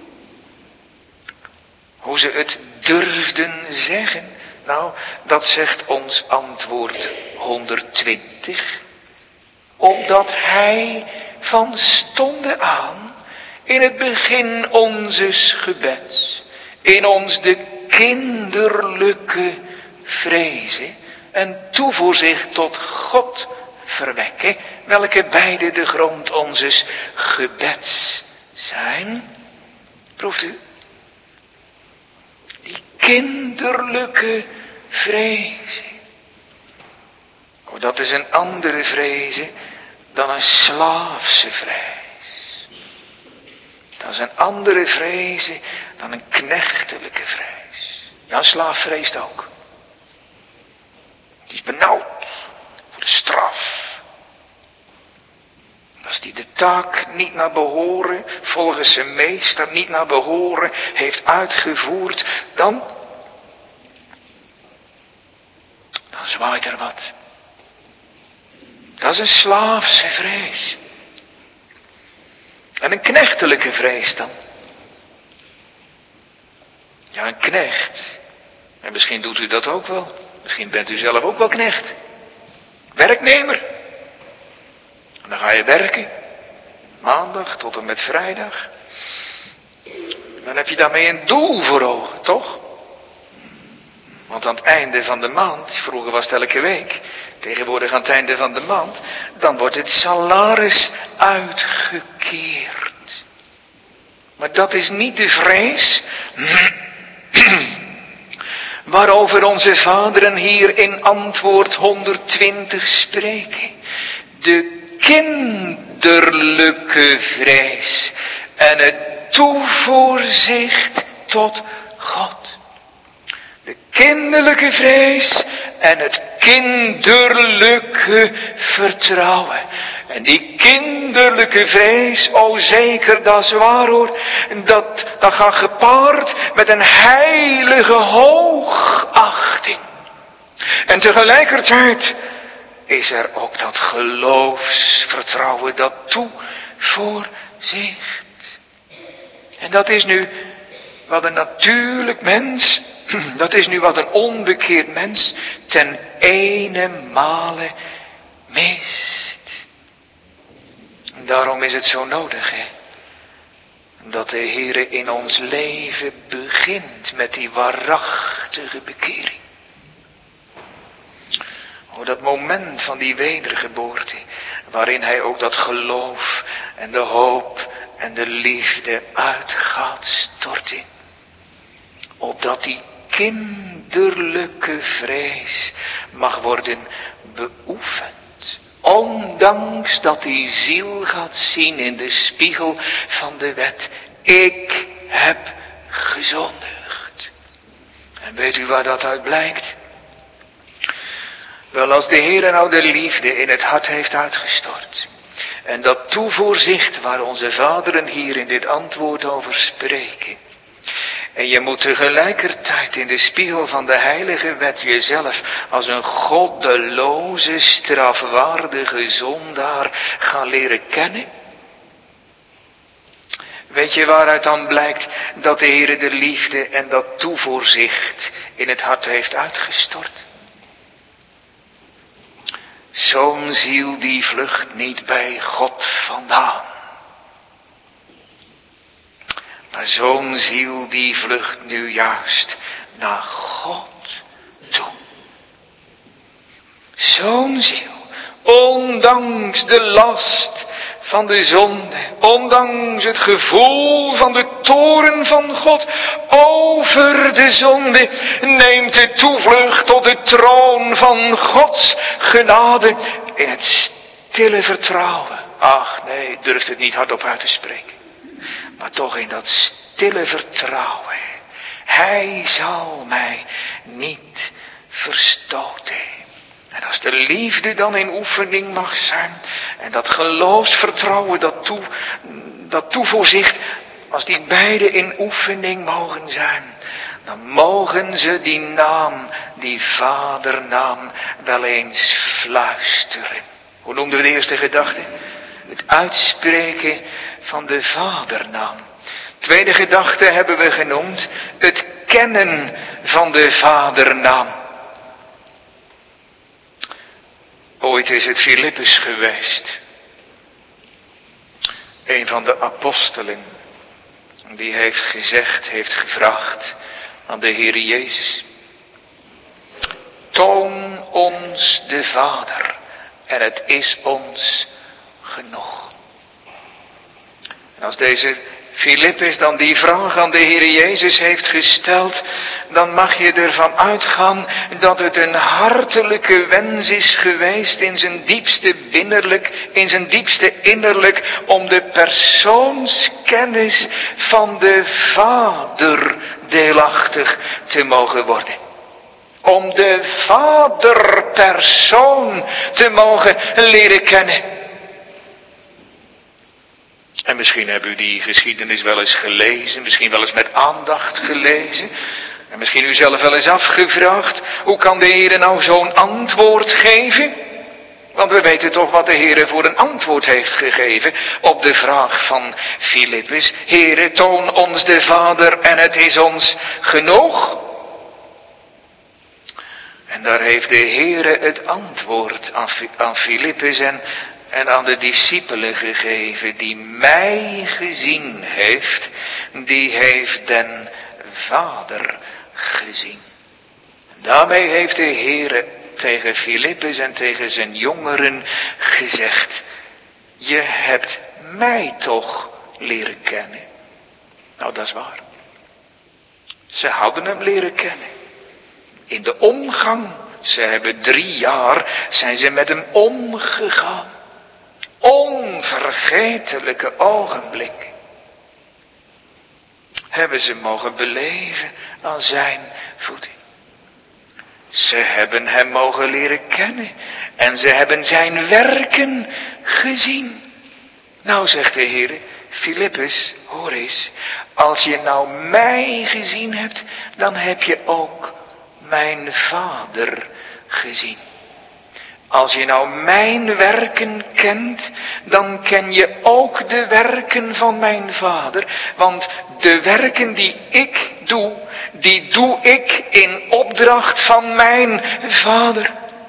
Hoe ze het durfden zeggen. Nou, dat zegt ons antwoord honderdtwintig. Opdat hij van stonde aan in het begin onzes gebeds, in ons de kinderlijke vrezen en toevoorzicht tot God verwekken, welke beide de grond onzes gebeds zijn. Proeft u? Die kinderlijke vrezen. Oh, dat is een andere vrezen dan een slaafse vrees. Dat is een andere vrezen dan een knechtelijke vrees. Ja, een slaaf vreest ook. Die is benauwd voor de straf. Als die de taak niet naar behoren, volgens zijn meester niet naar behoren heeft uitgevoerd, dan, dan zwaait er wat. Dat is een slaafse vrees. En een knechtelijke vrees dan. Ja, een knecht, En misschien doet u dat ook wel. Misschien bent u zelf ook wel knecht. Werknemer. En dan ga je werken. Maandag tot en met vrijdag. Dan heb je daarmee een doel voor ogen, toch? Want aan het einde van de maand, vroeger was het elke week, tegenwoordig aan het einde van de maand, dan wordt het salaris uitgekeerd. Maar dat is niet de vrees waarover onze vaderen hier in antwoord honderdtwintig spreken. De kinderlijke vrees en het toevoorzicht tot God. De kinderlijke vrees en het kinderlijke vertrouwen. En die kinderlijke vrees, o zeker, dat is waar hoor, dat, dat gaat gepaard met een heilige hoogachting. En tegelijkertijd is er ook dat geloofsvertrouwen, dat toevoorzicht. En dat is nu wat een natuurlijk mens, dat is nu wat een onbekeerd mens ten ene male mist. En daarom is het zo nodig, hè, dat de Heere in ons leven begint met die waarachtige bekering. Oh, dat moment van die wedergeboorte, waarin hij ook dat geloof en de hoop en de liefde uit gaat storten. Opdat die kinderlijke vrees mag worden beoefend. Ondanks dat die ziel gaat zien in de spiegel van de wet. Ik heb gezondigd. En weet u waar dat uit blijkt? Wel, als de Heer nou de liefde in het hart heeft uitgestort. En dat toevoorzicht waar onze vaderen hier in dit antwoord over spreken. En je moet tegelijkertijd in de spiegel van de heilige wet jezelf als een goddeloze, strafwaardige zondaar gaan leren kennen. Weet je waaruit dan blijkt dat de Heer de liefde en dat toevoorzicht in het hart heeft uitgestort? Zo'n ziel die vlucht niet bij God vandaan. Maar zo'n ziel die vlucht nu juist naar God toe. Zo'n ziel, ondanks de last van de zonde, ondanks het gevoel van de toorn van God over de zonde, neemt de toevlucht tot de troon van Gods genade in het stille vertrouwen. Ach nee, durft het niet hardop uit te spreken. Maar toch in dat stille vertrouwen. Hij zal mij niet verstoten. En als de liefde dan in oefening mag zijn. En dat geloofsvertrouwen, dat, toe, dat toevoorzicht. Als die beide in oefening mogen zijn. Dan mogen ze die naam, die vadernaam, wel eens fluisteren. Hoe noemden we de eerste gedachte? Het uitspreken van de vadernaam. Tweede gedachte hebben we genoemd. Het kennen van de vadernaam. Ooit is het Filippus geweest. Een van de apostelen. Die heeft gezegd, heeft gevraagd aan de Heer Jezus. Toon ons de Vader. En het is ons genoeg. En als deze Filippus dan die vraag aan de Heer Jezus heeft gesteld, dan mag je ervan uitgaan dat het een hartelijke wens is geweest in zijn diepste binnenlijk, in zijn diepste innerlijk, om de persoonskennis van de Vader deelachtig te mogen worden. Om de Vaderpersoon te mogen leren kennen. En misschien hebben u die geschiedenis wel eens gelezen, misschien wel eens met aandacht gelezen. En misschien u zelf wel eens afgevraagd, hoe kan de Heer nou zo'n antwoord geven? Want we weten toch wat de Heer voor een antwoord heeft gegeven op de vraag van Filippus. Heere, toon ons de Vader en het is ons genoeg. En daar heeft de Heere het antwoord aan, aan Filippus en, en aan de discipelen gegeven. Die mij gezien heeft, die heeft den Vader gezien. En daarmee heeft de Heere tegen Filippus en tegen zijn jongeren gezegd: je hebt mij toch leren kennen. Nou, dat is waar. Ze hadden hem leren kennen. In de omgang, ze hebben drie jaar, zijn ze met hem omgegaan. Onvergetelijke ogenblikken hebben ze mogen beleven aan zijn voeten. Ze hebben hem mogen leren kennen en ze hebben zijn werken gezien. Nou, zegt de Heer, Filippus, hoor eens, als je nou mij gezien hebt, dan heb je ook mijn Vader gezien. Als je nou mijn werken kent, dan ken je ook de werken van mijn Vader. Want de werken die ik doe, die doe ik in opdracht van mijn Vader.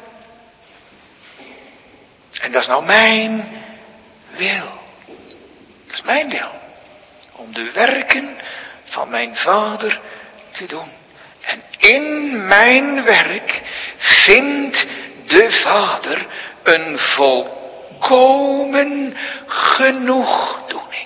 En dat is nou mijn wil. Dat is mijn wil. Om de werken van mijn Vader te doen. En in mijn werk vindt de Vader een volkomen genoegdoening.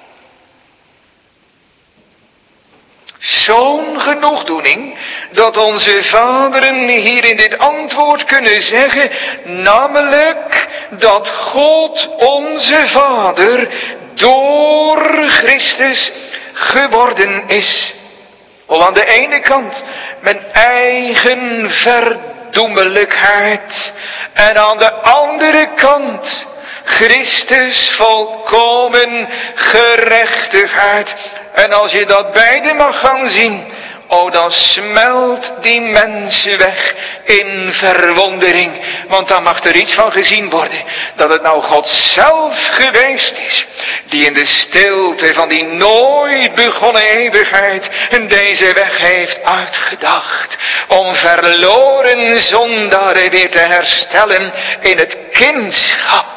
Zo'n genoegdoening dat onze vaderen hier in dit antwoord kunnen zeggen, namelijk dat God onze Vader door Christus geworden is. Om aan de ene kant mijn eigen verdoemelijkheid en aan de andere kant Christus volkomen gerechtigheid. En als je dat beide mag gaan zien, oh, dan smelt die mensen weg in verwondering. Want dan mag er iets van gezien worden, dat het nou God zelf geweest is, die in de stilte van die nooit begonnen eeuwigheid deze weg heeft uitgedacht, om verloren zondaren weer te herstellen in het kindschap.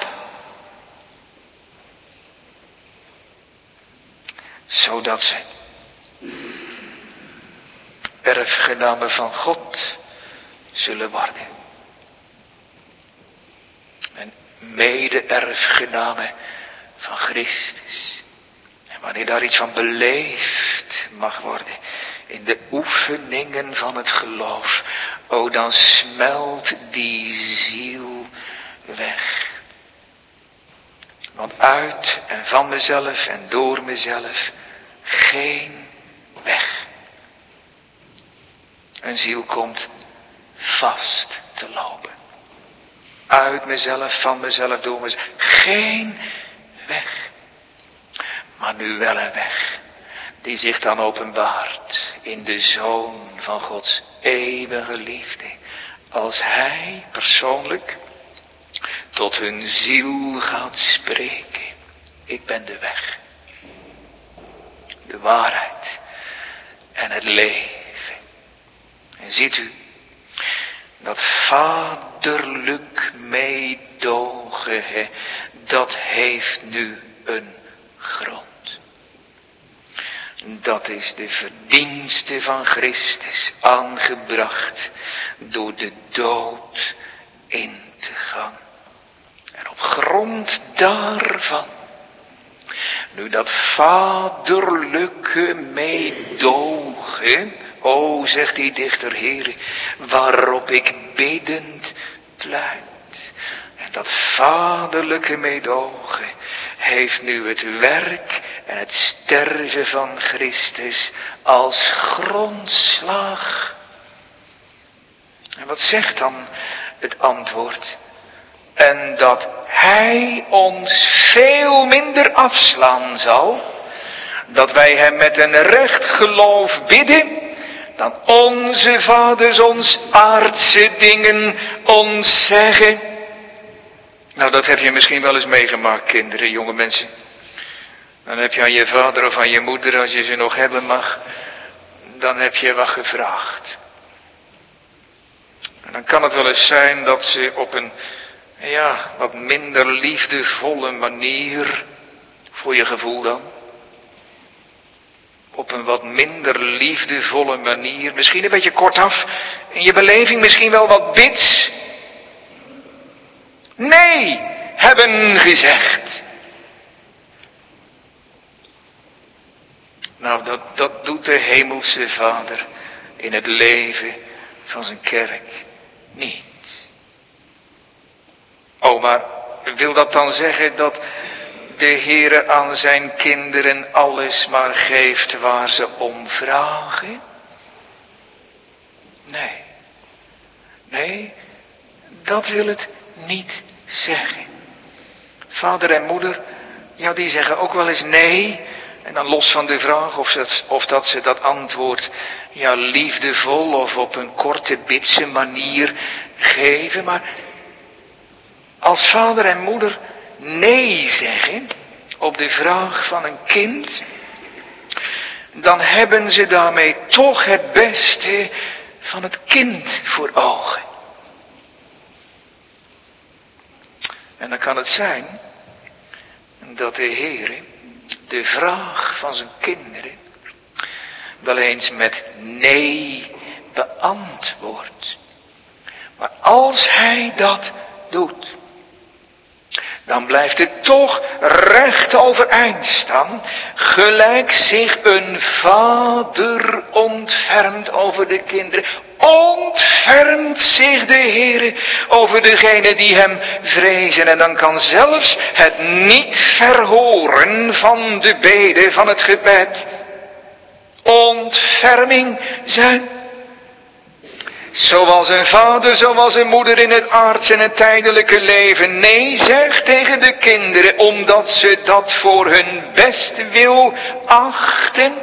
Zodat ze erfgenamen van God zullen worden. En mede-erfgenamen van Christus. En wanneer daar iets van beleefd mag worden in de oefeningen van het geloof, oh, dan smelt die ziel weg. Want uit en van mezelf en door mezelf geen weg. Een ziel komt vast te lopen. Uit mezelf, van mezelf, door mezelf. Geen weg. Maar nu wel een weg. Die zich dan openbaart in de Zoon van Gods eeuwige liefde. Als Hij persoonlijk tot hun ziel gaat spreken. Ik ben de weg. De waarheid. En het leven. En ziet u, dat vaderlijk meedogen, he, dat heeft nu een grond. Dat is de verdienste van Christus aangebracht door de dood in te gaan. En op grond daarvan, nu dat vaderlijke meedogen, o, zegt die dichter, Heere, waarop ik biddend pleit. En dat vaderlijke meedogen heeft nu het werk en het sterven van Christus als grondslag. En wat zegt dan het antwoord? En dat Hij ons veel minder afslaan zal, dat wij Hem met een recht geloof bidden, dan onze vaders ons aardse dingen ons zeggen. Nou, dat heb je misschien wel eens meegemaakt, kinderen, jonge mensen. Dan heb je aan je vader of aan je moeder, als je ze nog hebben mag, dan heb je wat gevraagd. En dan kan het wel eens zijn dat ze op een, ja, wat minder liefdevolle manier, voor je gevoel dan, op een wat minder liefdevolle manier, misschien een beetje kortaf, in je beleving misschien wel wat bits, nee hebben gezegd. Nou, dat, dat doet de hemelse Vader in het leven van zijn kerk niet. Oh, maar wil dat dan zeggen dat de Heere aan zijn kinderen alles maar geeft waar ze om vragen? Nee. Nee, dat wil het niet zeggen. Vader en moeder, ja, die zeggen ook wel eens nee. En dan los van de vraag of, ze, of dat ze dat antwoord, ja, liefdevol of op een korte bitse manier geven. Maar als vader en moeder nee zeggen op de vraag van een kind, dan hebben ze daarmee toch het beste van het kind voor ogen. En dan kan het zijn dat de Heere de vraag van zijn kinderen wel eens met nee beantwoordt. Maar als hij dat doet, dan blijft het toch recht overeind staan, gelijk zich een vader ontfermt over de kinderen. Ontfermt zich de Heere over degenen die hem vrezen. En dan kan zelfs het niet verhoren van de bede van het gebed ontferming zijn. Zoals een vader, zoals een moeder in het aardse en het tijdelijke leven nee zegt tegen de kinderen, omdat ze dat voor hun best wil achten.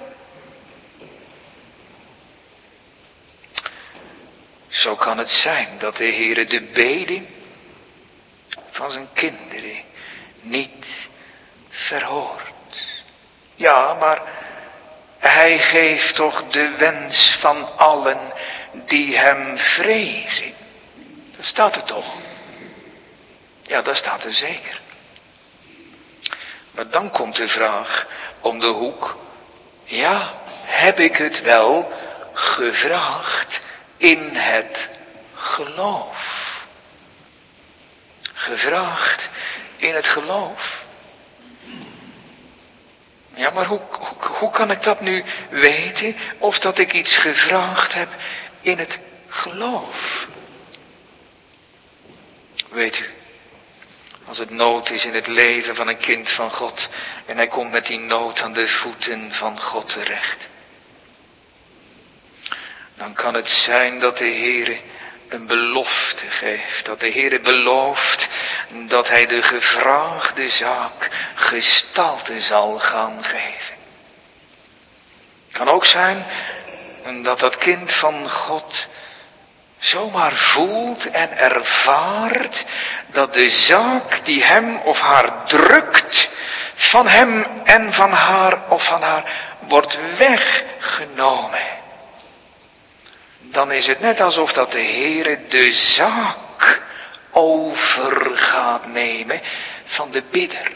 Zo kan het zijn dat de Heere de bede van zijn kinderen niet verhoort. Ja, maar hij geeft toch de wens van allen die hem vrezen. Dat staat er toch? Ja, dat staat er zeker. Maar dan komt de vraag om de hoek. Ja, heb ik het wel gevraagd in het geloof? Gevraagd in het geloof. Ja, maar hoe, hoe, hoe kan ik dat nu weten of dat ik iets gevraagd heb in het geloof? Weet u, als het nood is in het leven van een kind van God en hij komt met die nood aan de voeten van God terecht, dan kan het zijn dat de Heere een belofte geeft. Dat de Heere belooft dat hij de gevraagde zaak gestalte zal gaan geven. Het kan ook zijn dat dat kind van God zomaar voelt en ervaart dat de zaak die hem of haar drukt, van hem en van haar of van haar wordt weggenomen. Dan is het net alsof dat de Heere de zaak over gaat nemen van de bidder.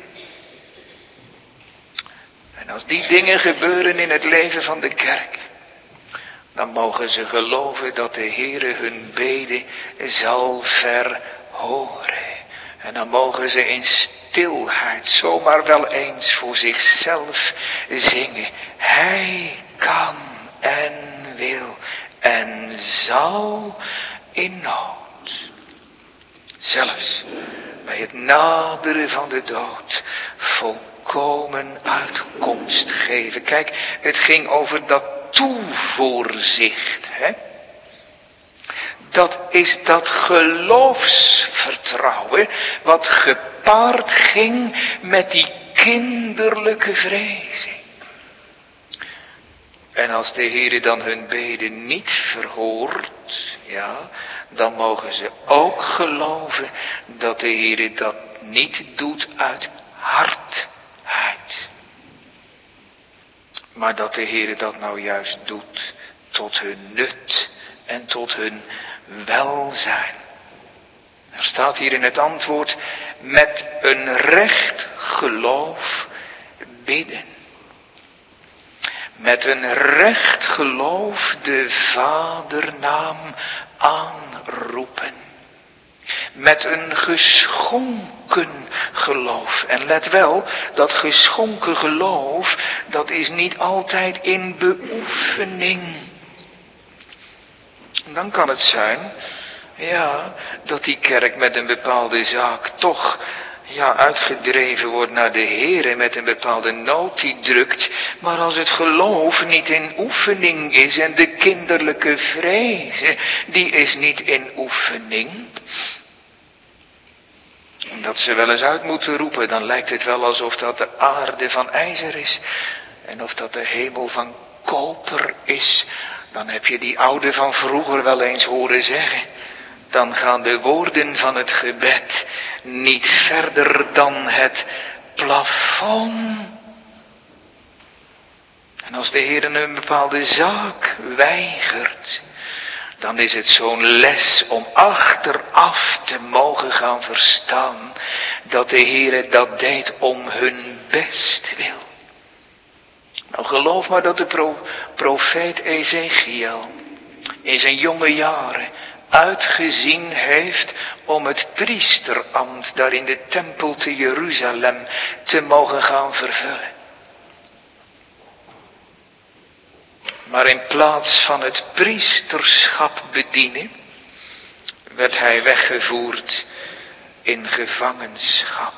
En als die dingen gebeuren in het leven van de kerk, dan mogen ze geloven dat de Heere hun bede zal verhoren. En dan mogen ze in stilheid zomaar wel eens voor zichzelf zingen. Hij kan en wil en zal in nood, zelfs bij het naderen van de dood, volkomen uitkomst geven. Kijk, het ging over dat toevoorzicht, hè? Dat is dat geloofsvertrouwen wat gepaard ging met die kinderlijke vrezing. En als de Heere dan hun beden niet verhoort, ja, dan mogen ze ook geloven dat de Heere dat niet doet uit hardheid. Maar dat de Heere dat nou juist doet tot hun nut en tot hun welzijn. Er staat hier in het antwoord, met een recht geloof bidden. Met een recht geloof de Vadernaam aanroepen. Met een geschonken geloof. En let wel, dat geschonken geloof, dat is niet altijd in beoefening. Dan kan het zijn, ja, dat die kerk met een bepaalde zaak toch, ja, uitgedreven wordt naar de Heer met een bepaalde nood die drukt. Maar als het geloof niet in oefening is en de kinderlijke vrees, die is niet in oefening. Dat ze wel eens uit moeten roepen, dan lijkt het wel alsof dat de aarde van ijzer is. En of dat de hemel van koper is. Dan heb je die oude van vroeger wel eens horen zeggen. Dan gaan de woorden van het gebed niet verder dan het plafond. En als de Heer een bepaalde zaak weigert, dan is het zo'n les om achteraf te mogen gaan verstaan dat de Heer dat deed om hun bestwil. Nou, geloof maar dat de pro- profeet Ezechiel in zijn jonge jaren uitgezien heeft om het priesterambt daar in de tempel te Jeruzalem te mogen gaan vervullen. Maar in plaats van het priesterschap bedienen, werd hij weggevoerd in gevangenschap.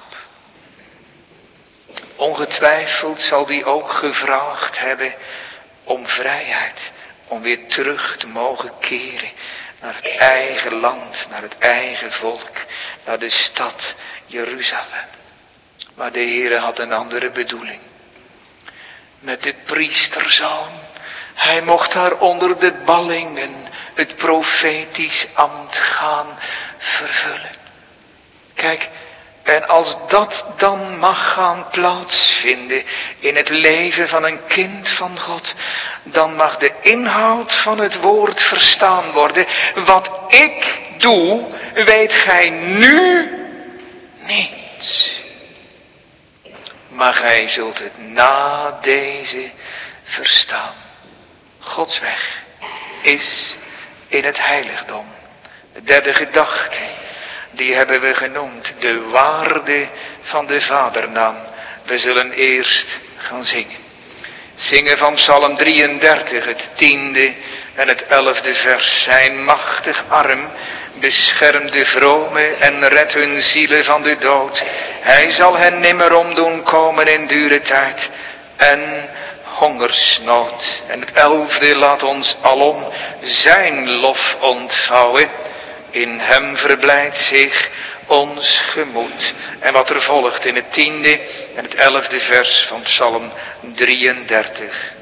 Ongetwijfeld zal hij ook gevraagd hebben om vrijheid, om weer terug te mogen keren naar het eigen land, naar het eigen volk, naar de stad Jeruzalem. Maar de Heere had een andere bedoeling. Met de priesterzoon, hij mocht daar onder de ballingen het profetisch ambt gaan vervullen. Kijk, en als dat dan mag gaan plaatsvinden in het leven van een kind van God, dan mag de inhoud van het woord verstaan worden. Wat ik doe, weet gij nu niet. Maar gij zult het na deze verstaan. Gods weg is in het heiligdom. De derde gedachte, die hebben we genoemd, de waarde van de Vadernaam. We zullen eerst gaan zingen. Zingen van Psalm drieëndertig, het tiende en het elfde vers. Zijn machtig arm beschermt de vrome en redt hun zielen van de dood. Hij zal hen nimmer omdoen komen in dure tijd en hongersnood. En het elfde laat ons alom zijn lof ontvouwen. In hem verblijdt zich ons gemoed. En wat er volgt in het tiende en het elfde vers van Psalm drieëndertig.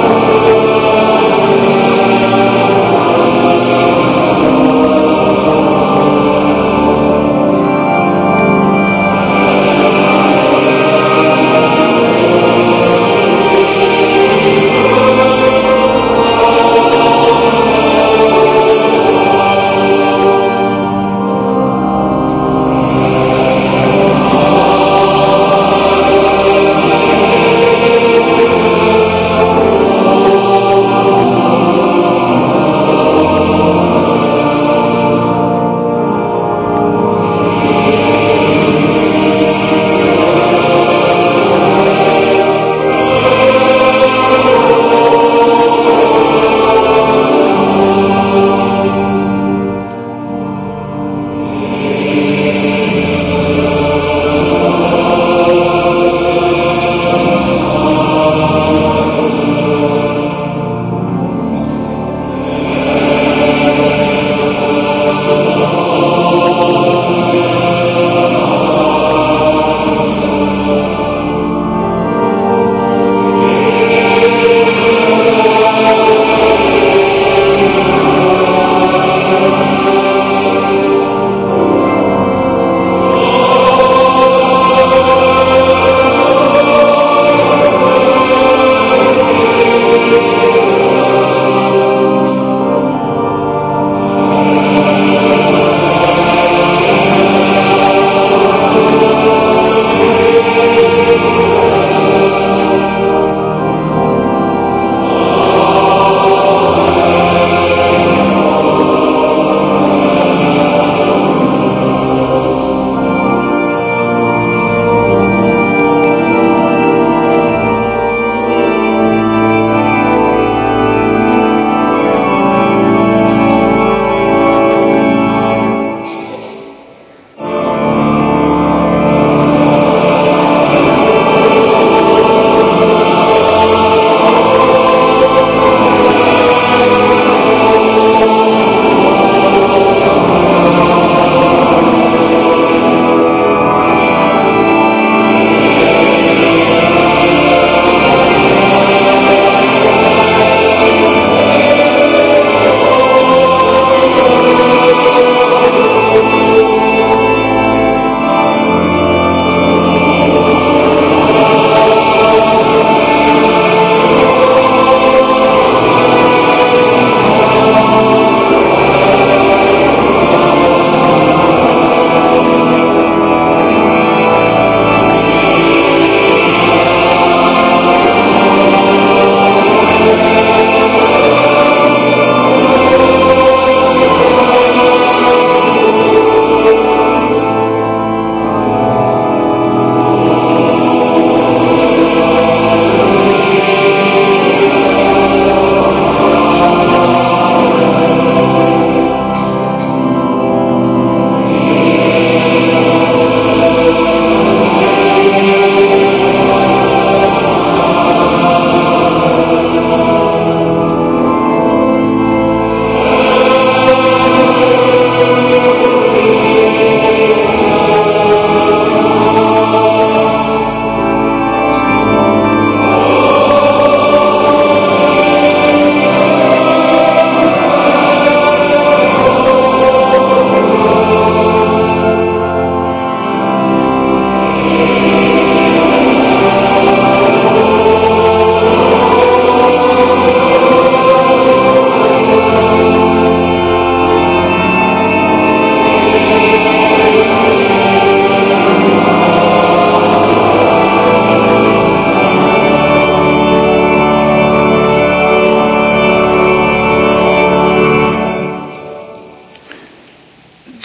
Oh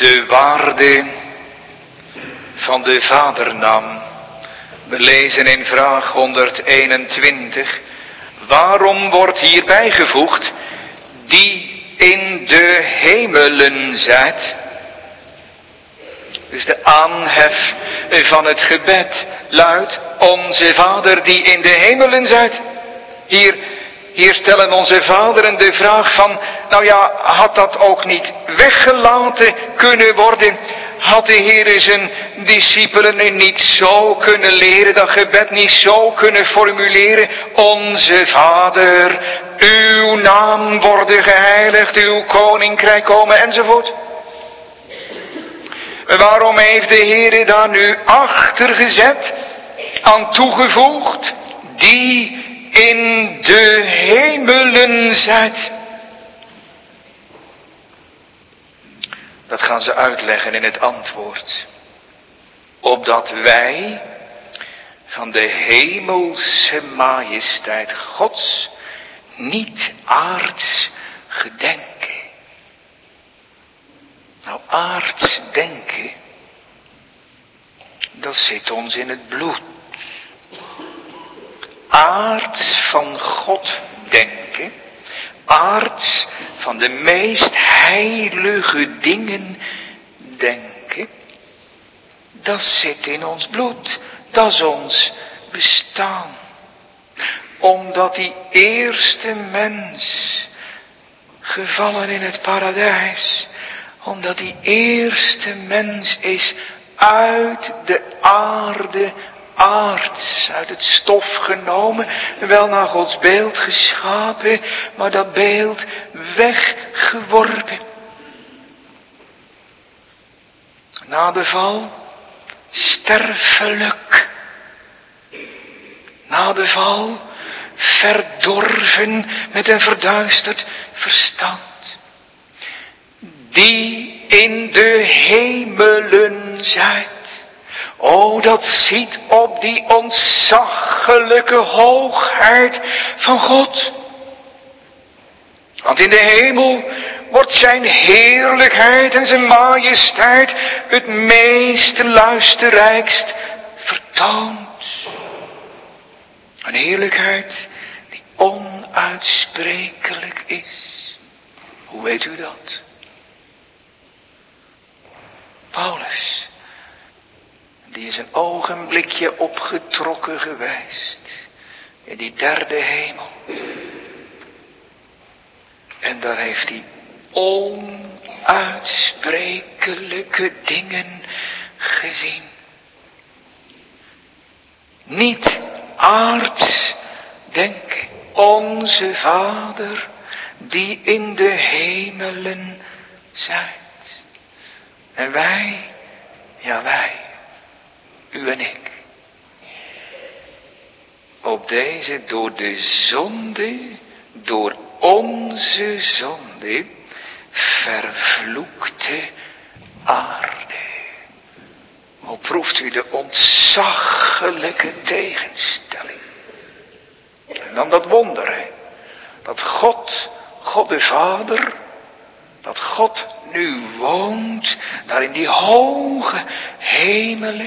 de waarde van de vadernaam. We lezen in vraag honderdeenentwintig. Waarom wordt hier bijgevoegd die in de hemelen zijt? Dus de aanhef van het gebed luidt: Onze Vader die in de hemelen zijt. Hier, hier stellen onze vaderen de vraag van, nou ja, had dat ook niet weggelaten kunnen worden? Had de Heer zijn discipelen niet zo kunnen leren, dat gebed niet zo kunnen formuleren? Onze Vader, uw naam worden geheiligd, uw koninkrijk komen enzovoort. Waarom heeft de Heer daar nu achter gezet, aan toegevoegd, die in de hemelen zijt? Dat gaan ze uitleggen in het antwoord. Opdat wij van de hemelse majesteit Gods niet aards gedenken. Nou, aards denken, dat zit ons in het bloed. Aards van God denken, aards van de meest heilige dingen denken, dat zit in ons bloed, dat is ons bestaan. Omdat die eerste mens, gevallen in het paradijs, omdat die eerste mens is uit de aarde aards, uit het stof genomen, wel naar Gods beeld geschapen, maar dat beeld weggeworpen. Na de val, sterfelijk. Na de val, verdorven met een verduisterd verstand. Die in de hemelen zijt. O, dat ziet op die ontzaglijke hoogheid van God. Want in de hemel wordt zijn heerlijkheid en zijn majesteit het meest luisterrijkst vertoond. Een heerlijkheid die onuitsprekelijk is. Hoe weet u dat? Paulus, die is een ogenblikje opgetrokken geweest in die derde hemel. En daar heeft hij onuitsprekelijke dingen gezien. Niet aards denken. Onze Vader die in de hemelen zijt. En wij, ja wij, u en ik. Op deze door de zonde, door onze zonde, vervloekte aarde. Hoe proeft u de ontzaglijke tegenstelling? En dan dat wonder, hè? Dat God, God de Vader, dat God nu woont, daar in die hoge hemelen.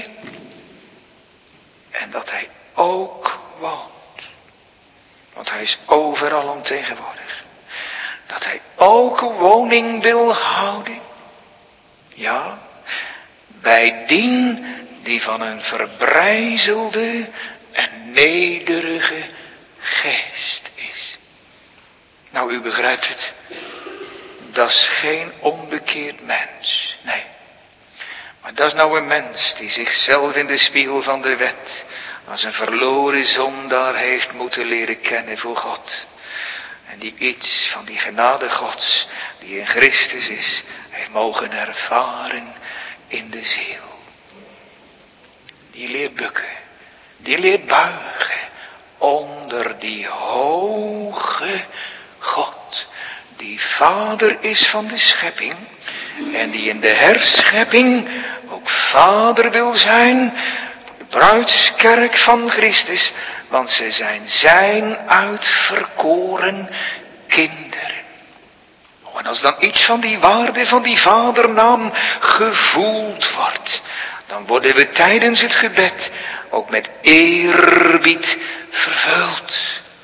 En dat hij ook woont. Want hij is overal omtegenwoordig. Dat hij ook woning wil houden. Ja, bij dien die van een verbrijzelde en nederige geest is. Nou, u begrijpt het. Dat is geen onbekeerd mens. Nee. Maar dat is nou een mens die zichzelf in de spiegel van de wet als een verloren zondaar heeft moeten leren kennen voor God. En die iets van die genade Gods die in Christus is, heeft mogen ervaren in de ziel. Die leert bukken. Die leert buigen onder die hoge God. Die vader is van de schepping. En die in de herschepping ook vader wil zijn. De bruidskerk van Christus. Want ze zijn zijn uitverkoren kinderen. En als dan iets van die waarde van die vadernaam gevoeld wordt, dan worden we tijdens het gebed ook met eerbied vervuld.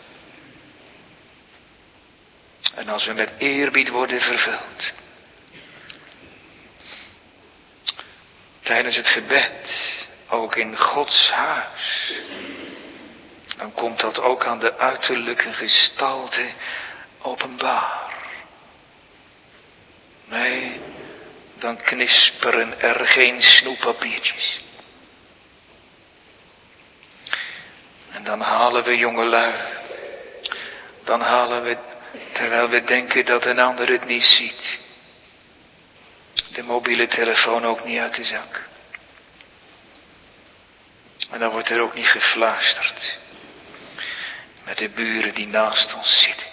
En als we met eerbied worden vervuld, tijdens het gebed, ook in Gods huis, dan komt dat ook aan de uiterlijke gestalte openbaar. Nee, dan knisperen er geen snoeppapiertjes. En dan halen we jongelui, dan halen we, terwijl we denken dat een ander het niet ziet, de mobiele telefoon ook niet uit de zak. En dan wordt er ook niet gefluisterd met de buren die naast ons zitten.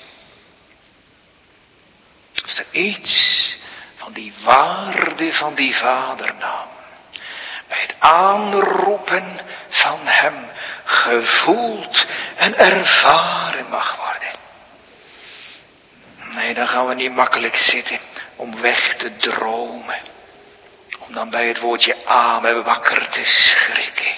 Als er iets van die waarde van die vadernaam bij het aanroepen van hem gevoeld en ervaren mag worden. Nee, dan gaan we niet makkelijk zitten om weg te dromen. Om dan bij het woordje amen wakker te schrikken.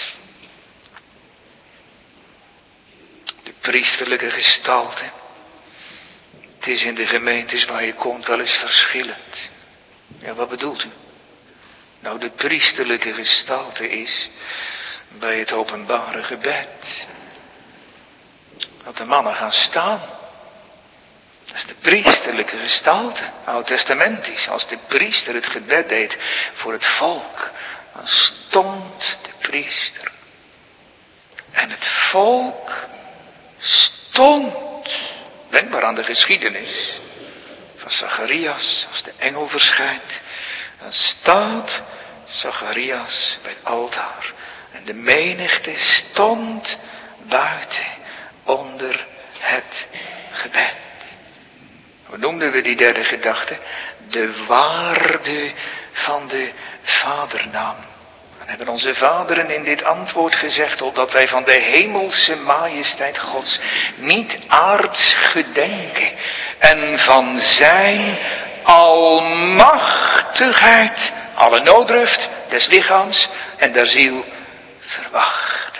De priesterlijke gestalte. Het is in de gemeentes waar je komt wel eens verschillend. Ja, wat bedoelt u? Nou, de priesterlijke gestalte is bij het openbare gebed. Dat de mannen gaan staan. Dat is de priesterlijke gestalte. Oud-testamentisch. Als de priester het gebed deed voor het volk, dan stond de priester. En het volk stond. Denk maar aan de geschiedenis van Zacharias. Als de engel verschijnt, dan staat Zacharias bij het altaar. En de menigte stond buiten onder het gebed. Hoe noemden we die derde gedachte? De waarde van de vadernaam. En hebben onze vaderen in dit antwoord gezegd, opdat wij van de hemelse majesteit Gods niet aards gedenken en van zijn almachtigheid, alle nooddruft des lichaams en der ziel verwachten.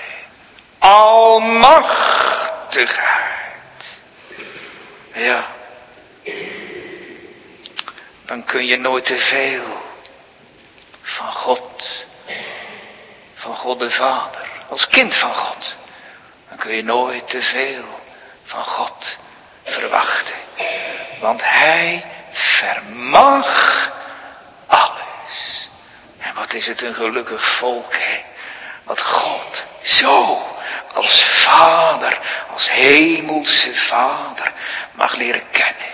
Almachtigheid. Ja. Dan kun je nooit te veel van God, van God de Vader, als kind van God, dan kun je nooit te veel van God verwachten. Want hij vermag alles. En wat is het een gelukkig volk, hè? Wat God zo als Vader, als hemelse Vader mag leren kennen.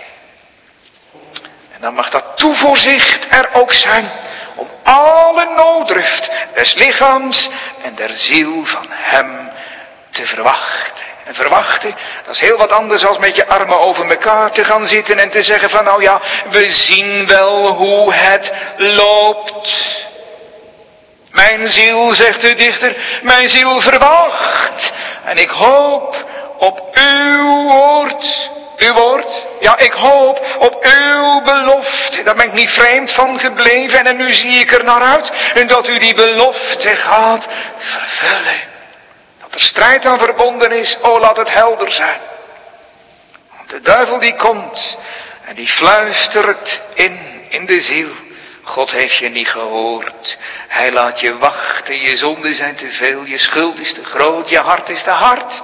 En dan mag dat toevoorzicht er ook zijn om alle nooddruft des lichaams en der ziel van hem te verwachten. En verwachten, dat is heel wat anders dan met je armen over elkaar te gaan zitten en te zeggen van nou ja, we zien wel hoe het loopt. Mijn ziel, zegt de dichter, mijn ziel verwacht. En ik hoop op uw woord. Uw woord? Ja, ik hoop op uw belofte. Daar ben ik niet vreemd van gebleven. En nu zie ik er naar uit. En dat u die belofte gaat vervullen. Dat er strijd aan verbonden is. Oh, laat het helder zijn. Want de duivel die komt. En die fluistert in, in de ziel. God heeft je niet gehoord. Hij laat je wachten. Je zonden zijn te veel. Je schuld is te groot. Je hart is te hard.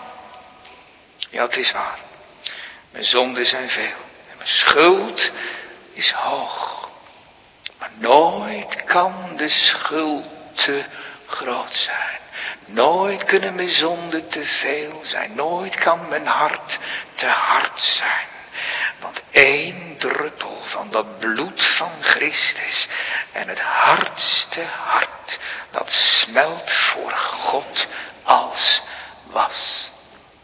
Ja, het is waar. Mijn zonden zijn veel. En mijn schuld is hoog. Maar nooit kan de schuld te groot zijn. Nooit kunnen mijn zonden te veel zijn. Nooit kan mijn hart te hard zijn. Want één druppel van dat bloed van Christus en het hardste hart, dat smelt voor God als was.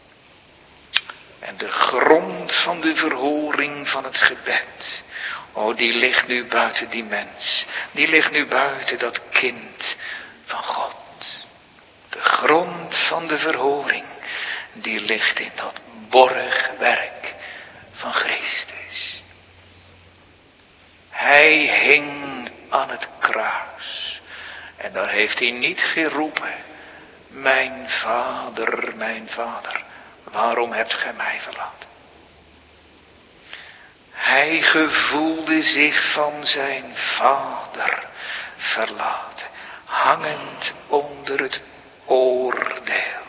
En de grond van de verhoring van het gebed, oh, die ligt nu buiten die mens. Die ligt nu buiten dat kind van God. De grond van de verhoring, die ligt in dat borgwerk van Christus. Hij hing aan het kruis. En daar heeft hij niet geroepen: mijn vader, mijn vader, waarom hebt gij mij verlaten? Hij gevoelde zich van zijn vader verlaten, hangend onder het oordeel.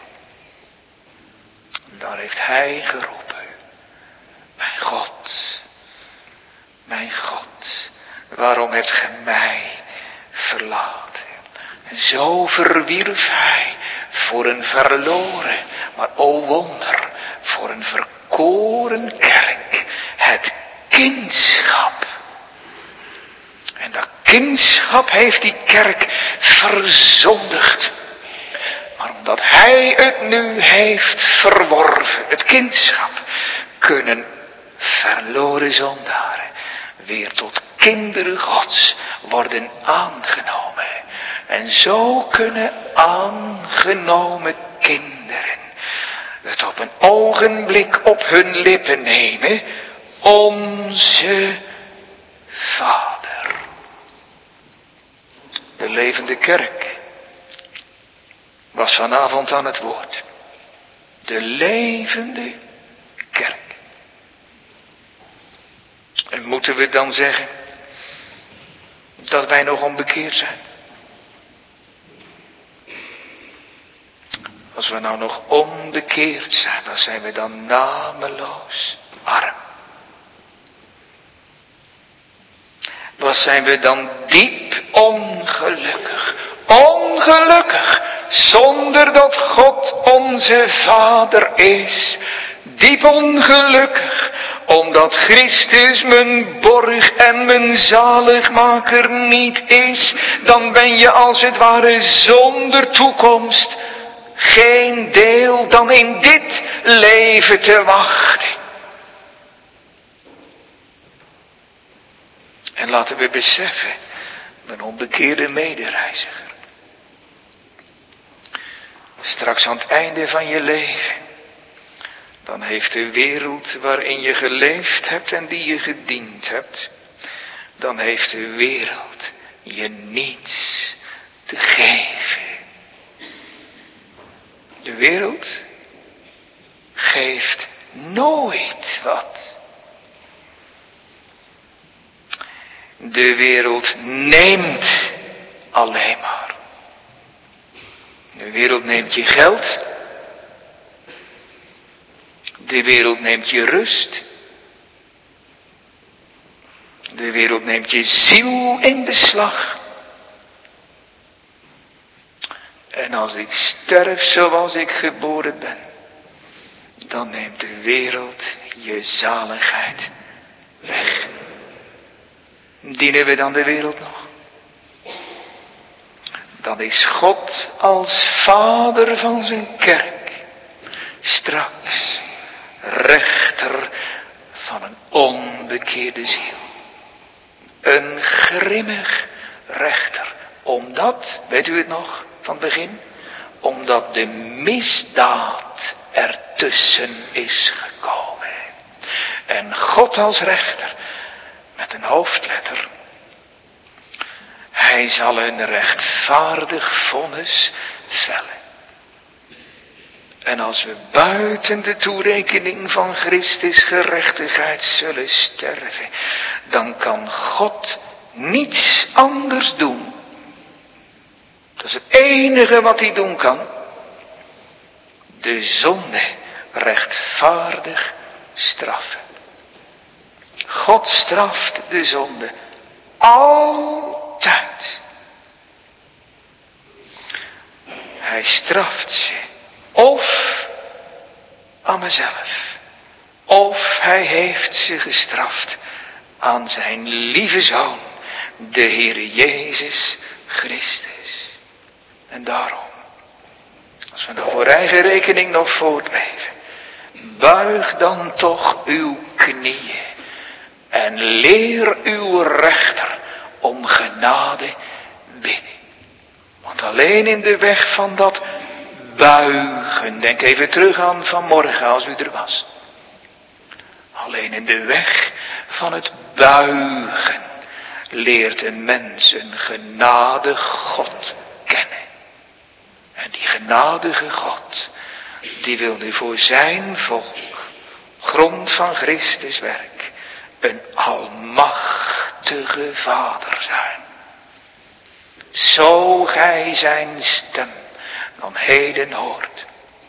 Daar heeft hij geroepen: mijn God, mijn God, waarom hebt gij mij verlaten? En zo verwierf hij voor een verloren, maar o wonder, voor een verkoren kerk het kindschap. En dat kindschap heeft die kerk verzondigd. Maar omdat hij het nu heeft verworven, het kindschap, kunnen verloren zondaren weer tot kinderen Gods worden aangenomen. En zo kunnen aangenomen kinderen het op een ogenblik op hun lippen nemen: onze Vader. De levende kerk was vanavond aan het woord. De levende kerk. En moeten we dan zeggen dat wij nog onbekeerd zijn? Als we nou nog onbekeerd zijn, dan zijn we dan nameloos arm. Wat zijn we dan diep ongelukkig. Ongelukkig, zonder dat God onze Vader is. Diep ongelukkig, omdat Christus mijn borg en mijn zaligmaker niet is. Dan ben je als het ware zonder toekomst. Geen deel dan in dit leven te wachten. En laten we beseffen, mijn onbekeerde medereiziger. Straks aan het einde van je leven, dan heeft de wereld waarin je geleefd hebt en die je gediend hebt, dan heeft de wereld je niets te geven. De wereld geeft nooit wat. De wereld neemt alleen maar. De wereld neemt je geld. De wereld neemt je rust. De wereld neemt je ziel in beslag. En als ik sterf zoals ik geboren ben, dan neemt de wereld je zaligheid weg. Dienen we dan de wereld nog? Dan is God als vader van zijn kerk straks rechter van een onbekeerde ziel. Een grimmig rechter. Omdat, weet u het nog van het begin? Omdat de misdaad ertussen is gekomen. En God als rechter, met een hoofdletter. Hij zal een rechtvaardig vonnis vellen. En als we buiten de toerekening van Christus gerechtigheid zullen sterven, dan kan God niets anders doen. Dat is het enige wat hij doen kan. De zonde rechtvaardig straffen. God straft de zonde altijd. Hij straft ze of aan mezelf, of hij heeft ze gestraft aan zijn lieve Zoon, de Heere Jezus Christus. En daarom, als we nou voor eigen rekening nog voortleven, buig dan toch uw knieën en leer uw rechter om genade bidden. Want alleen in de weg van dat buigen, denk even terug aan vanmorgen als u er was. Alleen in de weg van het buigen leert een mens een genadig God kennen. En die genadige God, die wil nu voor zijn volk, grond van Christus werk, een almachtige Vader zijn. Zo gij zijn stem dan heden hoort,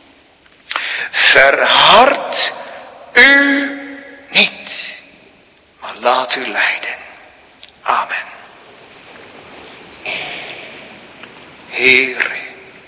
verhard u niet, maar laat u leiden. Amen. Heer,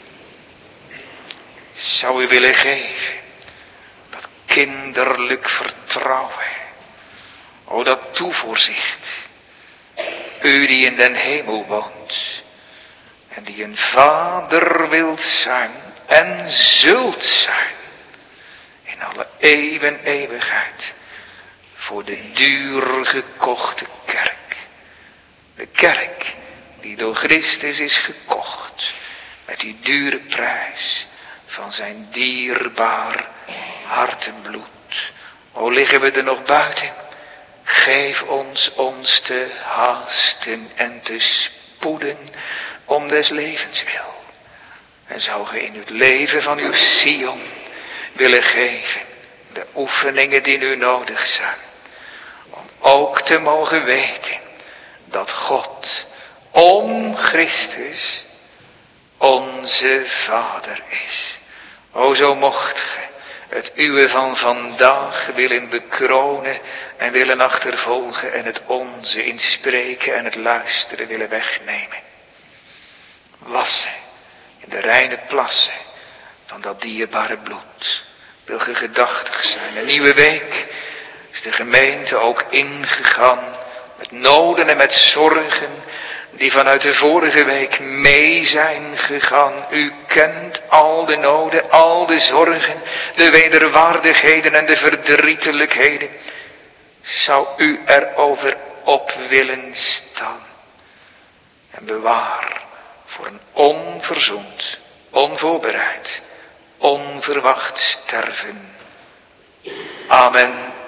zou u willen geven dat kinderlijk vertrouwen, o dat toevoorzicht, u die in den hemel woont en die een vader wilt zijn en zult zijn in alle eeuwen eeuwigheid voor de duur gekochte kerk. De kerk die door Christus is gekocht met die dure prijs van zijn dierbaar hartenbloed. O liggen we er nog buiten, geef ons ons te haasten en te spoeden om des levens wil. En zou ge in het leven van uw Sion willen geven de oefeningen die nu nodig zijn, om ook te mogen weten dat God om Christus onze Vader is. O zo mocht ge het uwe van vandaag willen bekronen en willen achtervolgen en het onze in spreken en het luisteren willen wegnemen. Wassen in de reine plassen van dat dierbare bloed. Wil ge gedachtig zijn. Een nieuwe week is de gemeente ook ingegaan met noden en met zorgen die vanuit de vorige week mee zijn gegaan. U kent al de noden, al de zorgen, de wederwaardigheden en de verdrietelijkheden. Zou u erover op willen staan en bewaar voor een onverzoend, onvoorbereid, onverwacht sterven. Amen.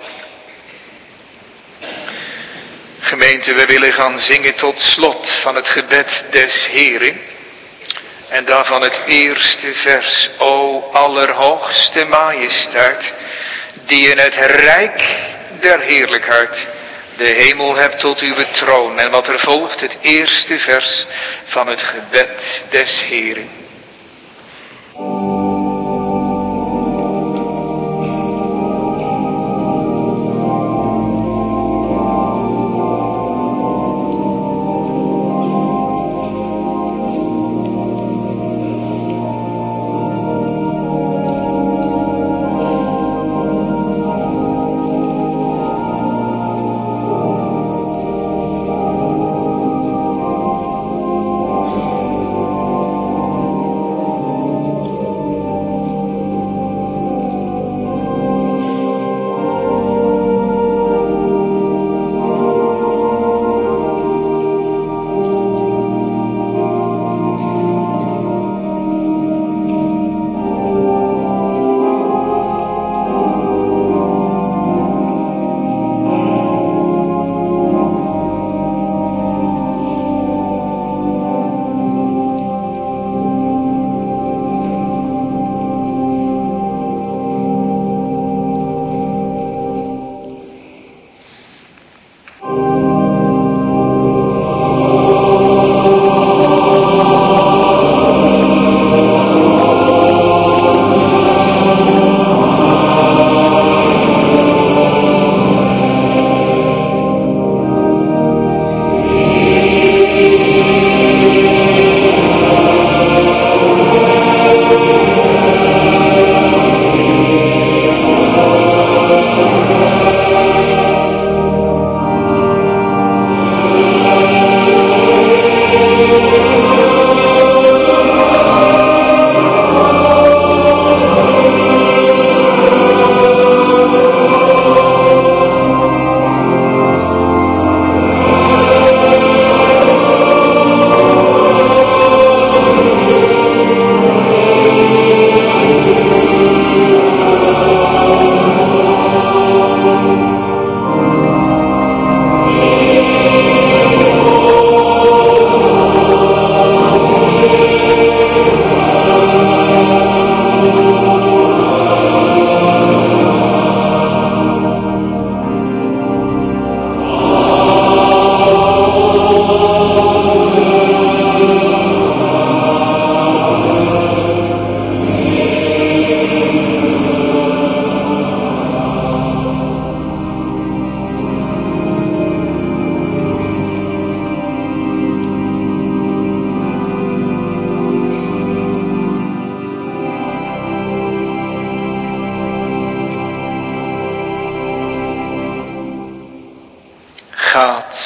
Gemeente, we willen gaan zingen tot slot van het gebed des Heren. En daarvan het eerste vers. O allerhoogste majesteit, die in het rijk der heerlijkheid de hemel hebt tot uw troon. En wat er volgt, het eerste vers van het gebed des Heren.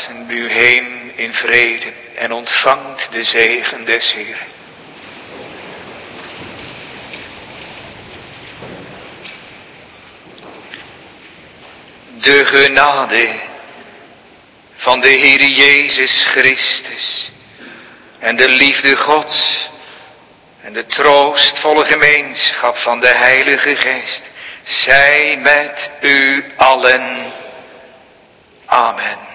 gaat nu heen in vrede en ontvangt de zegen des Heeren. De genade van de Heer Jezus Christus en de liefde Gods en de troostvolle gemeenschap van de Heilige Geest zij met u allen. Amen.